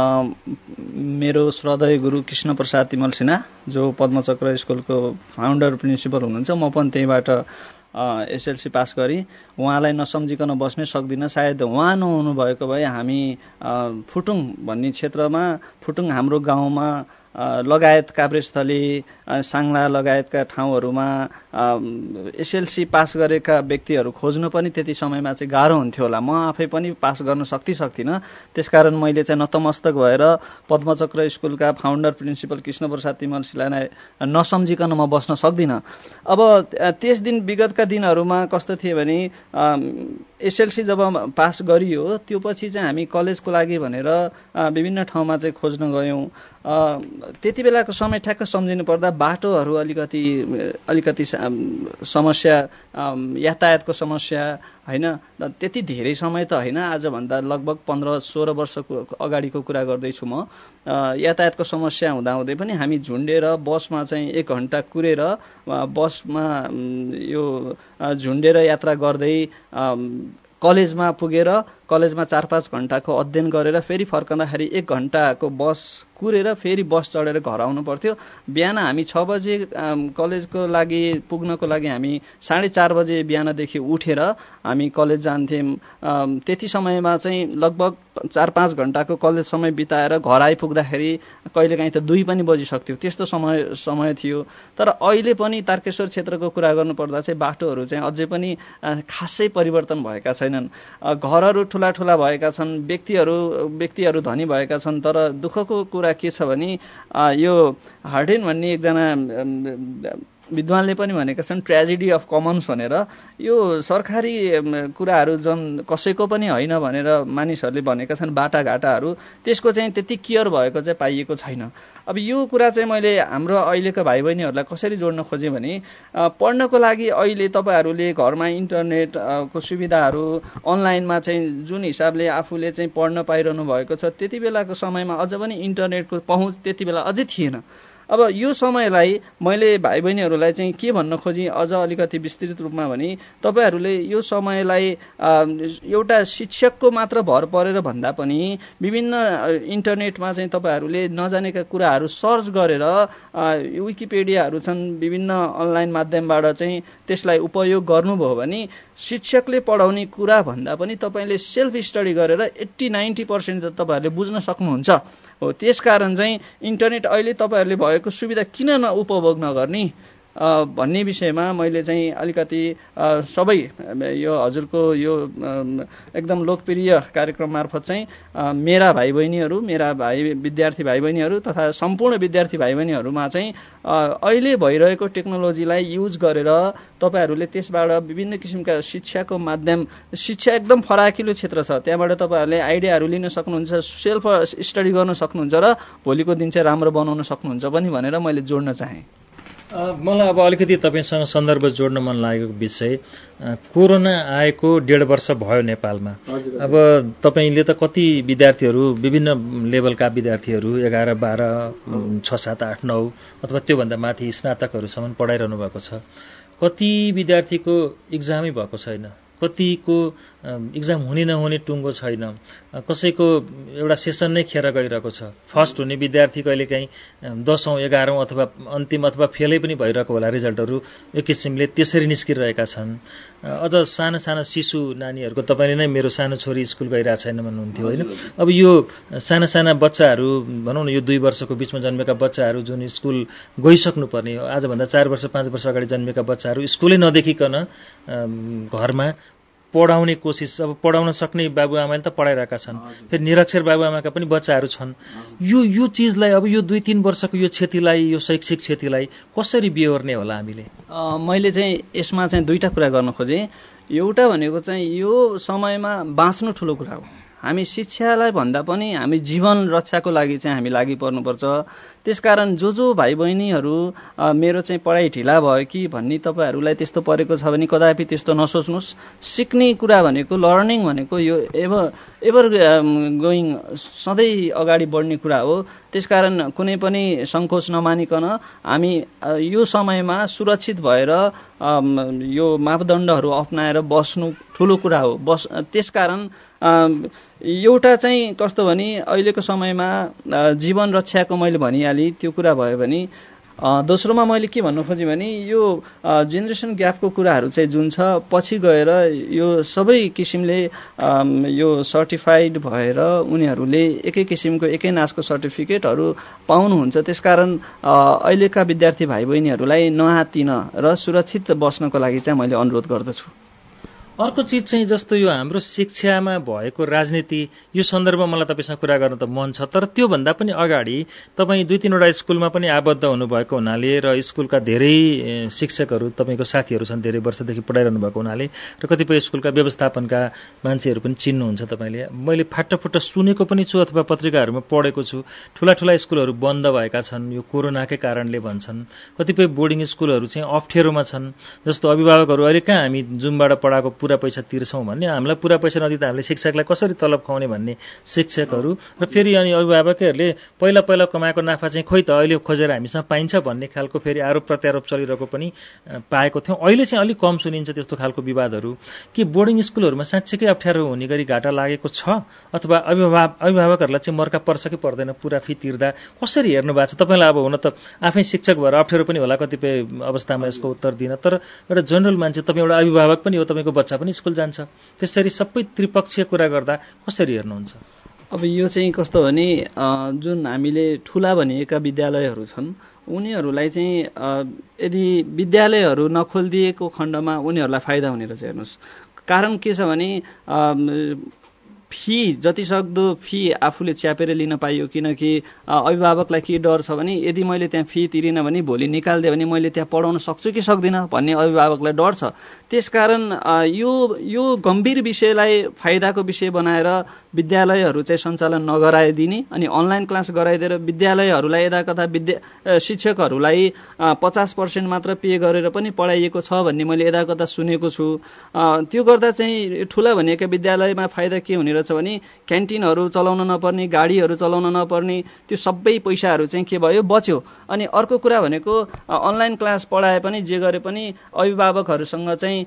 मेरो श्रद्धेय गुरु कृष्ण प्रसाद तिमल सिन्हा जो पद्मचक्र स्कुलको फाउन्डर प्रिन्सिपल हुनुहुन्छ, म पनि त्यहीबाट एसएलसी पास गरी उहाँलाई नसम्झिकन बस्नै सक्दिनँ। सायद उहाँ नहुनु भएको भए हामी फुटुङ भन्ने क्षेत्रमा फुटुङ हाम्रो गाउँमा लगायत काभ्रेस्थली साङ्ला लगायतका ठाउँहरूमा एसएलसी पास गरेका व्यक्तिहरू खोज्नु पनि त्यति समयमा चाहिँ गाह्रो हुन्थ्यो होला। म आफै पनि पास गर्न सक्ति सक्दिनँ। त्यसकारण मैले चाहिँ नतमस्तक भएर पद्मचक्र स्कुलका फाउन्डर प्रिन्सिपल कृष्ण प्रसाद तिमल सिन्हालाई नसम्झिकन म बस्न सक्दिनँ। अब त्यस दिन विगतका दिनहरूमा कस्तो थियो भने एसएलसी जब पास गरियो त्यो पछि चाहिँ हामी कलेजको लागि भनेर विभिन्न ठाउँमा चाहिँ खोज्न गयौँ। त्यति बेलाको समय ठ्याक्क सम्झिनु पर्दा बाटोहरू अलिकति अलिकति समस्या, यातायातको समस्या, होइन त्यति धेरै समय त होइन आजभन्दा लगभग पन्ध्र सोह्र वर्षको अगाडिको कुरा गर्दैछु म यातायातको समस्या हुँदाहुँदै पनि हामी झुन्डेर बसमा चाहिँ एक घन्टा कुरेर बसमा यो झुन्डेर यात्रा गर्दै कलेजमा पुगेर कलेजमा चार पाँच घन्टाको अध्ययन गरेर फेरि फर्कँदाखेरि एक घन्टाको बस कुरेर फेरि बस चढेर घर आउनु पर्थ्यो। बिहान हामी छ बजे कलेजको लागि पुग्नको लागि हामी साढे चार बजे बिहानदेखि उठेर हामी कलेज जान्थ्यौँ। त्यति समयमा चाहिँ लगभग चार पाँच घन्टाको कलेज समय बिताएर घर आइपुग्दाखेरि कहिलेकाहीँ त दुई पनि बजिसक्थ्यो, त्यस्तो समय समय थियो। तर अहिले पनि तारकेश्वर क्षेत्रको कुरा गर्नुपर्दा चाहिँ बाटोहरू चाहिँ अझै पनि खासै परिवर्तन भएका छैनन्। घरहरू ठुला ठुला भएका छन्, व्यक्तिहरू व्यक्तिहरू धनी भएका छन्। तर दुःखको कुरा के छ भने यो हार्डेन भन्ने एकजना विद्वानले पनि भनेका छन् ट्रेजेडी अफ कमन्स भनेर। यो सरकारी कुराहरू जुन कसैको पनि होइन भनेर मानिसहरूले भनेका छन् बाटाघाटाहरू, त्यसको चाहिँ त्यति केयर भएको चाहिँ पाइएको छैन। अब यो कुरा चाहिँ मैले हाम्रो अहिलेका भाइ बहिनीहरूलाई कसरी जोड्न खोजेँ भने पढ्नको लागि अहिले तपाईँहरूले घरमा इन्टरनेटको सुविधाहरू अनलाइनमा चाहिँ जुन हिसाबले आफूले चाहिँ पढ्न पाइरहनु भएको छ त्यति बेलाको समयमा अझ पनि इन्टरनेटको पहुँच त्यति बेला अझै थिएन। अब यो समयलाई मैले भाइ बहिनीहरूलाई चाहिँ के भन्न खोजेँ अझ अलिकति विस्तृत रूपमा भने तपाईँहरूले यो समयलाई एउटा शिक्षकको मात्र भर परेर भन्दा पनि विभिन्न इन्टरनेटमा चाहिँ तपाईँहरूले नजानेका कुराहरू सर्च गरेर विकिपेडियाहरू छन्, विभिन्न अनलाइन माध्यमबाट चाहिँ त्यसलाई उपयोग गर्नुभयो भने शिक्षकले पढाउने कुरा भन्दा पनि तपाईँले सेल्फ स्टडी गरेर एट्टी नाइन्टी पर्सेन्ट त तपाईँहरूले बुझ्न सक्नुहुन्छ हो। त्यसकारण चाहिँ इन्टरनेट अहिले तपाईँहरूले भएको सुविधा किन न उपभोग नगर्ने भन्ने विषयमा मैले चाहिँ अलिकति सबै यो हजुरको यो एकदम लोकप्रिय कार्यक्रम मार्फत चाहिँ मेरा भाइ बहिनीहरू मेरा भाइ विद्यार्थी भाइ बहिनीहरू तथा सम्पूर्ण विद्यार्थी भाइ बहिनीहरूमा चाहिँ अहिले भइरहेको टेक्नोलोजीलाई युज गरेर तपाईँहरूले त्यसबाट विभिन्न किसिमका शिक्षाको माध्यम शिक्षा एकदम फराकिलो क्षेत्र छ, त्यहाँबाट तपाईँहरूले आइडियाहरू लिन सक्नुहुन्छ, सेल्फ स्टडी गर्न सक्नुहुन्छ र भोलिको दिन चाहिँ राम्रो बनाउन सक्नुहुन्छ पनि भनेर मैले जोड्न चाहेँ। मलाई अब अलिकति तपाईँसँग सन्दर्भ जोड्न मन लागेको विषय कोरोना आएको डेढ वर्ष भयो नेपालमा। अब तपाईँले त कति विद्यार्थीहरू विभिन्न लेभलका विद्यार्थीहरू एघार बाह्र छ सात आठ नौ अथवा त्योभन्दा माथि स्नातकहरूसम्म पढाइरहनु भएको छ। कति विद्यार्थीको इक्जामै भएको छैन, कतिको इक्जाम हुने नहुने टुङ्गो छैन, कसैको एउटा सेसन नै खेर गइरहेको छ। फर्स्ट हुने विद्यार्थी कहिलेकाहीँ दसौँ एघारौँ अथवा अन्तिम अथवा फेलै पनि भइरहेको होला, रिजल्टहरू एक किसिमले त्यसरी निस्किरहेका छन्। अझ साना साना शिशु नानीहरूको तपाईँले नै मेरो सानो छोरी स्कुल गइरहेको छैन भन्नुहुन्थ्यो होइन। अब यो साना साना बच्चाहरू भनौँ न यो दुई वर्षको बिचमा जन्मेका बच्चाहरू जुन स्कुल गइसक्नुपर्ने हो, आजभन्दा चार वर्ष पाँच वर्ष अगाडि जन्मेका बच्चाहरू स्कुलै नदेखिकन घरमा पढाउने कोसिस, अब पढाउन सक्ने बाबुआमाले त पढाइरहेका छन्, फेरि निरक्षर बाबुआमाका पनि बच्चाहरू छन्। यो यो चिजलाई अब यो दुई तीन वर्षको यो क्षतिलाई यो शैक्षिक क्षतिलाई कसरी बिहोर्ने होला हामीले? मैले चाहिँ यसमा चाहिँ दुईवटा कुरा गर्न खोजेँ। एउटा भनेको चाहिँ यो समयमा बाँच्नु ठुलो कुरा हो। हामी शिक्षालाई भन्दा पनि हामी जीवन रक्षाको लागि चाहिँ हामी लागि पर्नुपर्छ। त्यसकारण जो जो भाइ बहिनीहरू मेरो चाहिँ पढाइ ढिला भयो कि भन्ने तपाईँहरूलाई त्यस्तो परेको छ भने कदापि त्यस्तो नसोच्नुहोस्। सिक्ने कुरा भनेको लर्निङ भनेको यो एभर एभर गोइङ सधैँ अगाडि बढ्ने कुरा हो। त्यसकारण कुनै पनि सङ्कोच नमानिकन हामी यो समयमा सुरक्षित भएर यो मापदण्डहरू अप्नाएर बस्नु ठुलो कुरा हो। बस त्यसकारण एउटा चाहिँ कस्तो भने अहिलेको समयमा जीवन रक्षाको मैले भनिहालेँ त्यो कुरा भयो भने दोस्रोमा मैले के भन्नु खोजेँ भने यो जेनेरेसन ग्यापको कुराहरू चाहिँ जुन छ पछि गएर यो सबै किसिमले यो सर्टिफाइड भएर उनीहरूले एकै किसिमको एकै नासको सर्टिफिकेटहरू पाउनुहुन्छ। त्यसकारण अहिलेका विद्यार्थी भाइ बहिनीहरूलाई नहातिन र सुरक्षित बस्नको लागि चाहिँ मैले अनुरोध गर्दछु। अर्को चिज चाहिँ जस्तो यो हाम्रो शिक्षामा भएको राजनीति, यो सन्दर्भमा मलाई तपाईँसँग कुरा गर्न त मन छ, तर त्योभन्दा पनि अगाडि तपाईँ दुई तिनवटा स्कुलमा पनि आबद्ध हुनुभएको हुनाले र स्कुलका धेरै शिक्षकहरू तपाईँको साथीहरू छन्, धेरै वर्षदेखि पढाइरहनु भएको हुनाले र कतिपय स्कुलका व्यवस्थापनका मान्छेहरू पनि चिन्नुहुन्छ तपाईँले। मैले फाटाफुट्टा सुनेको पनि छु अथवा पत्रिकाहरूमा पढेको छु, ठुला ठुला स्कुलहरू बन्द भएका छन् यो कोरोनाकै कारणले भन्छन्। कतिपय बोर्डिङ स्कुलहरू चाहिँ अप्ठ्यारोमा छन्, जस्तो अभिभावकहरू अहिले कहाँ हामी जुमबाट पढाएको पुरा पैसा तिर्छौँ भन्ने, हामीलाई पुरा पैसा नदिँदा हामीले शिक्षकलाई कसरी तलब खुवाउने भन्ने शिक्षकहरू, र फेरि अनि अभिभावकहरूले पहिला पहिला कमाएको नाफा चाहिँ खोइ त अहिले खोजेर हामीसँग पाइन्छ भन्ने खालको फेरि आरोप प्रत्यारोप चलिरहेको पनि पाएको थियौँ। अहिले चाहिँ अलिक कम सुनिन्छ त्यस्तो खालको विवादहरू। के बोर्डिङ स्कुलहरूमा साँच्चीकै अप्ठ्यारो हुने गरी घाटा लागेको छ, अथवा अभिभावक अभिभावकहरूलाई चाहिँ मर्का पर्छ कि पर्दैन पुरा फी तिर्दा? कसरी हेर्नु भएको छ तपाईँलाई? अब हुन त आफै शिक्षक भएर अप्ठ्यारो पनि होला कतिपय अवस्थामा यसको उत्तर दिन, तर एउटा जनरल मान्छे, तपाईँ एउटा अभिभावक पनि हो, तपाईँको बच्चा पनि स्कुल जान्छ, त्यसरी सबै त्रिपक्षीय कुरा गर्दा कसरी हेर्नुहुन्छ? अब यो चाहिँ कस्तो भने जुन हामीले ठुला भनिएका विद्यालयहरू छन् उनीहरूलाई चाहिँ यदि विद्यालयहरू नखोलिदिएको खण्डमा उनीहरूलाई फाइदा हुने रहेछ। हेर्नुहोस्, कारण के छ भने फी जतिसक्दो फी आफूले च्यापेर लिन पाइयो, किनकि अभिभावकलाई के डर छ भने यदि मैले त्यहाँ फी तिरिनँ भने भोलि निकालिदियो भने मैले त्यहाँ पढाउन सक्छु कि सक्दिनँ भन्ने अभिभावकलाई डर छ। त्यसकारण यो यो गम्भीर विषयलाई फाइदाको विषय बनाएर विद्यालयहरू चाहिँ सञ्चालन नगराइदिने अनि अनलाइन क्लास गराइदिएर विद्यालयहरूलाई यदा कथा विद्या शिक्षकहरूलाई पचास पर्सेन्ट मात्र पे गरेर पनि पढाइएको छ भन्ने मैले यदा कथा सुनेको छु। त्यो गर्दा चाहिँ ठुला भनिएका विद्यालयमा फाइदा के हुने रहेछ भने क्यान्टिनहरू चलाउन नपर्ने, गाडीहरू चलाउन नपर्ने, त्यो सबै पैसाहरू चाहिँ के भयो, बच्यो। अनि अर्को कुरा भनेको अनलाइन क्लास पढाए पनि जे गरे पनि अभिभावकहरूसँग चाहिँ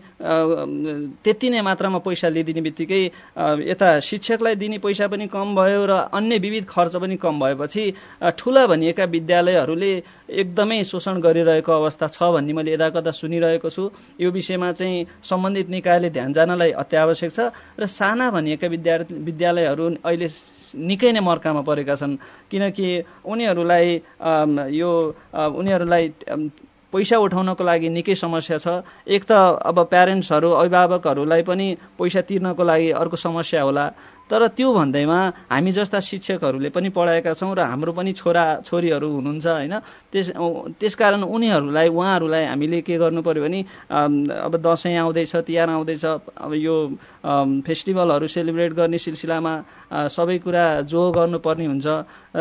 त्यति नै मात्रामा पैसा लिइदिने बित्तिकै यता शिक्षकलाई दिने पैसा पनि कम भयो र अन्य विविध खर्च पनि कम भएपछि ठुला भनिएका विद्यालयहरूले एकदमै शोषण गरिरहेको अवस्था छ भन्ने मैले यदाकदा सुनिरहेको छु। यो विषयमा चाहिँ सम्बन्धित निकायले ध्यान जानलाई अत्यावश्यक छ र साना भनिएका विद्यार्थी विद्यालयहरू अहिले निकै नै मर्कामा परेका छन्, किनकि उनीहरूलाई यो उनीहरूलाई पैसा उठाउनको लागि निकै समस्या छ। एक त अब प्यारेन्ट्सहरू अभिभावकहरूलाई पनि पैसा तिर्नको लागि अर्को समस्या होला, तर त्यो भन्दैमा हामी जस्ता शिक्षकहरूले पनि पढाएका छौँ र हाम्रो पनि छोरा छोरीहरू हुनुहुन्छ होइन। त्यस त्यसकारण उनीहरूलाई उहाँहरूलाई हामीले के गर्नु पर्यो भने अब दसैँ आउँदैछ, तिहार आउँदैछ, अब यो फेस्टिभलहरू सेलिब्रेट गर्ने सिलसिलामा सबै कुरा जो गर्नुपर्ने हुन्छ र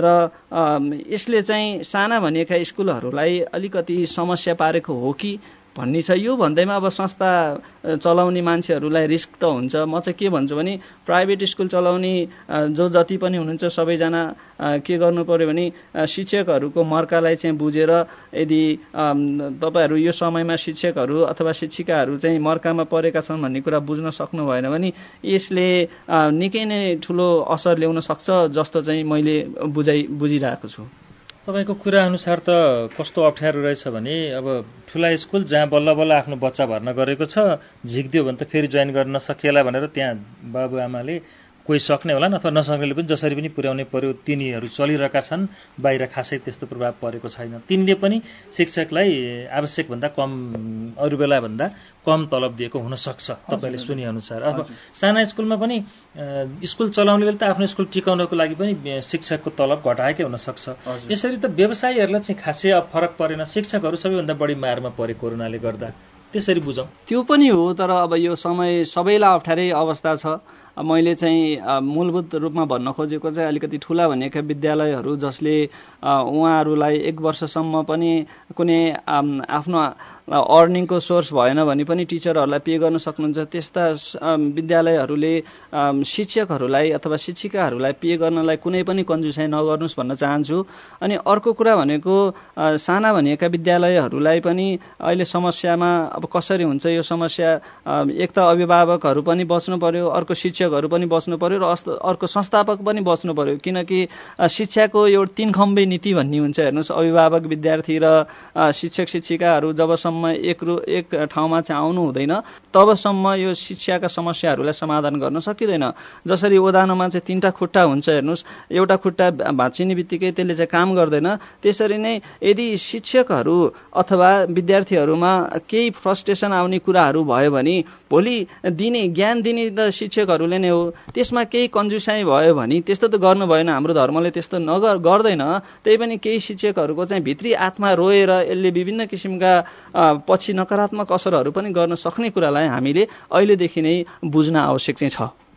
यसले चाहिँ साना भनिएका स्कुलहरूलाई अलिकति समस्या पारेको हो कि भन्ने छ। यो भन्दैमा अब संस्था चलाउने मान्छेहरूलाई रिस्क त हुन्छ। म चाहिँ के भन्छु भने प्राइभेट स्कुल चलाउने जो जति पनि हुनुहुन्छ सबैजना के गर्नु पर्यो भने शिक्षकहरूको मर्कालाई चाहिँ बुझेर यदि तपाईँहरू यो समयमा शिक्षकहरू अथवा शिक्षिकाहरू चाहिँ मर्कामा परेका छन् भन्ने कुरा बुझ्न सक्नु भएन भने यसले निकै नै ठुलो असर ल्याउन सक्छ जस्तो चाहिँ मैले बुझाइ बुझिरहेको छु। तपाईँको कुरा अनुसार त कस्तो अप्ठ्यारो रहेछ भने अब ठुला स्कुल जहाँ बल्ल बल्ल आफ्नो बच्चा भर्ना गरेको छ, झिक्दियो भने त फेरि जोइन गर्न सकिएला भनेर त्यहाँ बाबुआमाले कोही सक्ने होला अथवा नसक्नेले पनि जसरी पनि पुर्याउनै पर्यो, तिनीहरू चलिरहेका छन्, बाहिर खासै त्यस्तो प्रभाव परेको छैन। तिनले पनि शिक्षकलाई आवश्यकभन्दा कम अरू बेलाभन्दा कम तलब दिएको हुनसक्छ तपाईँले सुनेअनुसार। अब साना स्कुलमा पनि स्कुल चलाउनेले त आफ्नो स्कुल टिकाउनको लागि पनि शिक्षकको तलब घटाएकै हुनसक्छ। यसरी त व्यवसायीहरूलाई चाहिँ खासै अब फरक परेन, शिक्षकहरू सबैभन्दा बढी मारमा परे कोरोनाले गर्दा, त्यसरी बुझौँ। त्यो पनि हो, तर अब यो समय सबैलाई अप्ठ्यारै अवस्था छ। मैले चाहिँ मूलभूत रूपमा भन्न खोजेको चाहिँ अलिकति ठुला भनेका विद्यालयहरू जसले उहाँहरूलाई एक वर्षसम्म पनि कुनै आफ्नो अर्निङको सोर्स भएन भने पनि टिचरहरूलाई पे गर्न सक्नुहुन्छ, त्यस्ता विद्यालयहरूले शिक्षकहरूलाई अथवा शिक्षिकाहरूलाई पे गर्नलाई कुनै पनि कन्जुसाइ नगर्नुहोस् भन्न चाहन्छु। अनि अर्को कुरा भनेको साना भनिएका विद्यालयहरूलाई पनि अहिले समस्यामा अब कसरी हुन्छ यो समस्या, एक त अभिभावकहरू पनि बच्नु पर्यो, अर्को शिक्षकहरू पनि बच्नु पर्यो र अर्को संस्थापक पनि बच्नु पर्यो, किनकि शिक्षाको एउटा तीन खम्बे नीति भन्ने हुन्छ। हेर्नुहोस्, अभिभावक विद्यार्थी र शिक्षक शिक्षिकाहरू जबसम्म एक रु एक ठाउँमा चाहिँ आउनु हुँदैन तबसम्म यो शिक्षाका समस्याहरूलाई समाधान गर्न सकिँदैन। जसरी ओदानोमा चाहिँ तीनटा खुट्टा हुन्छ, हेर्नुहोस् एउटा खुट्टा भाँचिने बित्तिकै त्यसले चाहिँ काम गर्दैन, त्यसरी नै यदि शिक्षकहरू अथवा विद्यार्थीहरूमा केही फ्रस्ट्रेसन आउने कुराहरू भयो भने भोलि दिने ज्ञान दिने त शिक्षकहरूले नै हो, त्यसमा केही कन्जुसाइ भयो भने त्यस्तो त गर्नु भएन, हाम्रो धर्मले त्यस्तो नगर गर्दैन। त्यही पनि केही शिक्षकहरूको चाहिँ भित्री आत्मा रोएर यसले विभिन्न किसिमका पछि नकारात्मक असरहरू पनि गर्न सक्ने कुरालाई हामीले अहिलेदेखि नै बुझ्न आवश्यक चाहिँ छ।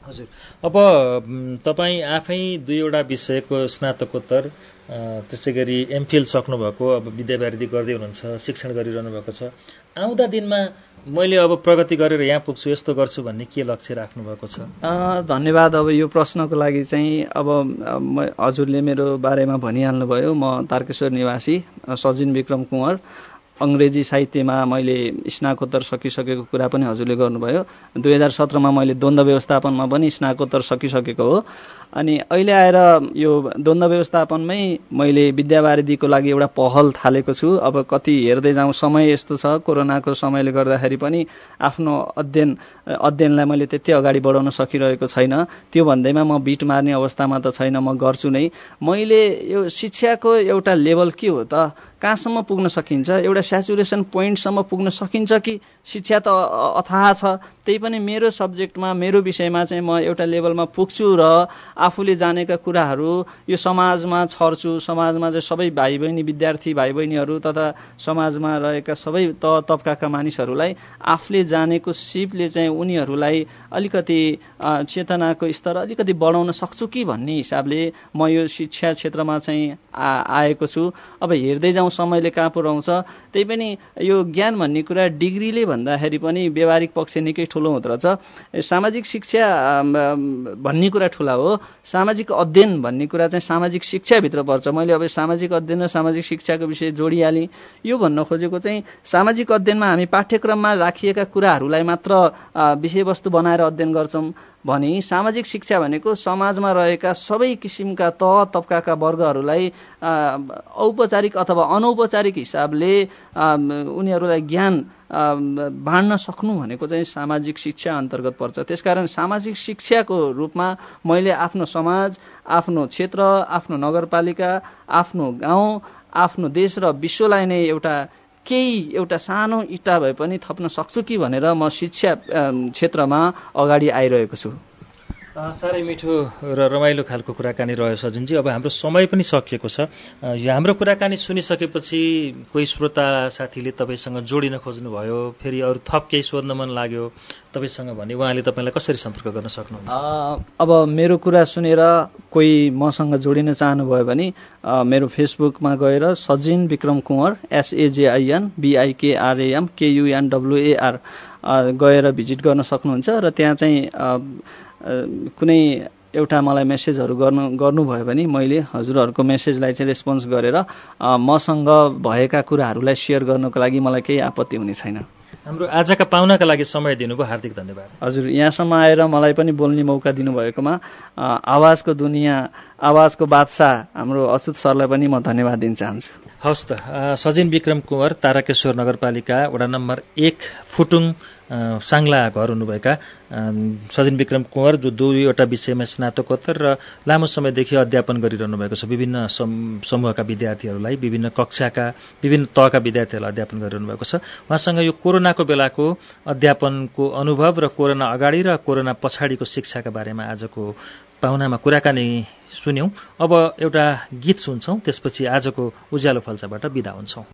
हजुर, अब तपाईँ आफै दुईवटा विषयको स्नातकोत्तर त्यसै गरी एमफिल सक्नुभएको, अब विद्यावारिधि गर्दै हुनुहुन्छ, शिक्षण गरिरहनु भएको छ। आउँदा दिनमा मैले अब प्रगति गरेर यहाँ पुग्छु, यस्तो गर्छु भन्ने के लक्ष्य राख्नु भएको छ? धन्यवाद। अब यो प्रश्नको लागि चाहिँ अब हजुरले मेरो बारेमा भनिहाल्नुभयो। म तारकेश्वर निवासी सजिन विक्रम कुँवर। अङ्ग्रेजी साहित्यमा मैले स्नाकोत्तर सकिसकेको कुरा पनि हजुरले गर्नुभयो। दुई हजार सत्रमा मैले द्वन्द्व व्यवस्थापनमा पनि स्नाकोत्तर सकिसकेको हो। अनि अहिले आएर यो द्वन्द्व व्यवस्थापनमै मैले विद्यावारिधिको लागि एउटा पहल थालेको छु। अब कति हेर्दै जाउँ, समय यस्तो छ, कोरोनाको समयले गर्दाखेरि पनि आफ्नो अध्ययन अध्ययनलाई मैले त्यति अगाडि बढाउन सकिरहेको छैन। त्यो भन्दैमा म बिट मार्ने अवस्थामा त छैन, म गर्छु नै। मैले यो शिक्षाको एउटा लेभल के हो त, कहाँसम्म पुग्न सकिन्छ, एउटा स्याचुरेसन पोइन्टसम्म पुग्न सकिन्छ कि शिक्षा त अथाह छ। त्यही पनि मेरो सब्जेक्टमा, मेरो विषयमा चाहिँ म एउटा लेभलमा पुग्छु र आफूले जानेका कुराहरू यो समाजमा छर्छु। समाजमा चाहिँ सबै भाइ बहिनी, विद्यार्थी भाइ बहिनीहरू तथा समाजमा रहेका सबै त तबकाका मानिसहरूलाई आफूले जानेको सिपले चाहिँ उनीहरूलाई अलिकति चेतनाको स्तर अलिकति बढाउन सक्छु कि भन्ने हिसाबले म यो शिक्षा क्षेत्रमा चाहिँ आएको छु। अब हेर्दै जाउँ समयले कहाँ पुर्याउँछ। त्यही पनि यो ज्ञान भन्ने कुरा डिग्रीले भन्दाखेरि पनि व्यवहारिक पक्ष निकै ठुलो हुँदो रहेछ। सामाजिक शिक्षा भन्ने कुरा ठुला हो, सामाजिक अध्ययन भन्ने कुरा चाहिँ सामाजिक शिक्षाभित्र पर्छ। मैले अब सामाजिक अध्ययन र सामाजिक शिक्षाको विषय जोडिहालेँ। यो भन्न खोजेको चाहिँ सामाजिक अध्ययनमा हामी पाठ्यक्रममा राखिएका कुराहरूलाई मात्र विषयवस्तु बनाएर अध्ययन गर्छौँ भने सामाजिक शिक्षा भनेको समाजमा रहेका सबै किसिमका तह तबकाका वर्गहरूलाई औपचारिक अथवा अनौपचारिक हिसाबले उनीहरूलाई ज्ञान बाँड्न सक्नु भनेको चाहिँ सामाजिक शिक्षा अन्तर्गत पर्छ। त्यसकारण सामाजिक शिक्षाको रूपमा मैले आफ्नो समाज, आफ्नो क्षेत्र, आफ्नो नगरपालिका, आफ्नो गाउँ, आफ्नो देश र विश्वलाई नै एउटा केही एउटा सानो इँटा भए पनि थप्न सक्छु कि भनेर म शिक्षा क्षेत्रमा अगाडि आइरहेको छु। साह्रै मिठो र रमाइलो खालको कुराकानी रह्यो सजिनजी। अब हाम्रो समय पनि सकिएको छ। यो हाम्रो कुराकानी सुनिसकेपछि कोही श्रोता साथीले तपाईँसँग जोडिन खोज्नुभयो, फेरि अरू थप केही सोध्न मन लाग्यो तपाईँसँग भने उहाँले तपाईँलाई कसरी सम्पर्क गर्न सक्नुहुन्छ? अब मेरो कुरा सुनेर कोही मसँग जोडिन चाहनुभयो भने मेरो फेसबुकमा गएर सजिन विक्रम कुँवर एसएजेआइएन बिआइकेआरएएम केयुएन डब्लुएआर गएर भिजिट गर्न सक्नुहुन्छ र त्यहाँ चाहिँ कुनै एउटा मलाई मेसेजहरू गर्नु गर्नुभयो भने मैले हजुरहरूको मेसेजलाई चाहिँ रेस्पोन्स गरेर मसँग भएका कुराहरूलाई सेयर गर्नको लागि मलाई केही आपत्ति हुने छैन। हाम्रो आजका पाहुनाका लागि समय दिनुभयो, हार्दिक धन्यवाद। हजुर, यहाँसम्म आएर मलाई पनि बोल्ने मौका दिनुभएकोमा आवाजको दुनियाँ, आवाजको बादशाह हाम्रो अच्युत सरलाई पनि म धन्यवाद दिन चाहन्छु। हवस् त। सजिन विक्रम कुँवर, तारकेश्वर नगरपालिका वडा नम्बर एक, फुटुङ साङ्ला घर हुनुभएका सजिन विक्रम कुँवर, जो दुईवटा विषयमा स्नातकोत्तर र लामो समयदेखि अध्यापन गरिरहनु भएको छ। विभिन्न समूहका विद्यार्थीहरूलाई, विभिन्न कक्षाका विभिन्न तहका विद्यार्थीहरूलाई अध्यापन गरिरहनु भएको छ। उहाँसँग यो कोरोनाको बेलाको अध्यापनको अनुभव र कोरोना अगाडि र कोरोना पछाडिको शिक्षाका बारेमा आजको पाहुनामा कुराकानी सुन्यौं। अब एउटा गीत सुन्छौं, त्यसपछि आजको उज्यालो फल्चाबाट बिदा हुन्छौं।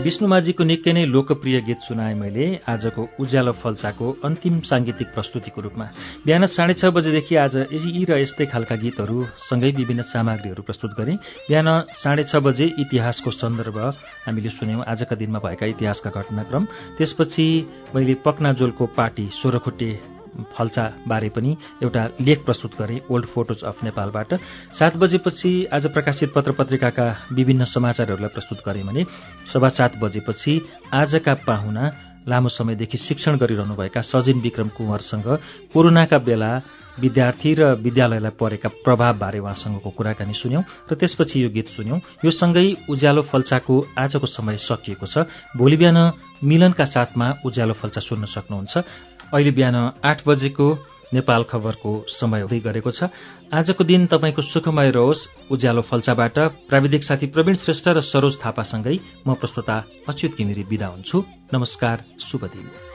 विष्णुमाजीको निकै नै लोकप्रिय गीत सुनाए मैले आजको उज्यालो फल्चाको अन्तिम साङ्गीतिक प्रस्तुतिको रूपमा। बिहान साढे छ बजेदेखि आज यी र यस्तै खालका गीतहरू सँगै विभिन्न सामग्रीहरू प्रस्तुत गरेँ। बिहान साढे छ बजे इतिहासको सन्दर्भ हामीले सुन्यौँ, आजका दिनमा भएका इतिहासका घटनाक्रम। त्यसपछि मैले पक्नाजोलको पार्टी सोह्रखुट्टे फल्चा बारे पनि एउटा लेख प्रस्तुत गरेँ, ओल्ड फोटोज अफ नेपालबाट। सात बजेपछि आज प्रकाशित पत्र पत्रिकाका विभिन्न समाचारहरूलाई प्रस्तुत गरेँ भने सभा सात बजेपछि आजका पाहुना लामो समयदेखि शिक्षण गरिरहनुभएका सजिन विक्रम कुँवरसँग कोरोनाका बेला विद्यार्थी र विद्यालयलाई परेका प्रभावबारे उहाँसँगको कुराकानी सुन्यौं र त्यसपछि यो गीत सुन्यौं। यो सँगै उज्यालो फल्चाको आजको समय सकिएको छ। भोलि बिहान मिलनका साथमा उज्यालो फल्चा सुन्न सक्नुहुन्छ। अहिले बिहान आठ बजेको नेपाल खबरको समय हुँदै गरेको छ। आजको दिन तपाईँको सुखमय रहोस्। उज्यालो फल्चाबाट प्राविधिक साथी प्रवीण श्रेष्ठ र सरोज थापासँगै म प्रस्तोता अच्युत घिमिरे बिदा हुन्छु। नमस्कार, शुभ दिन।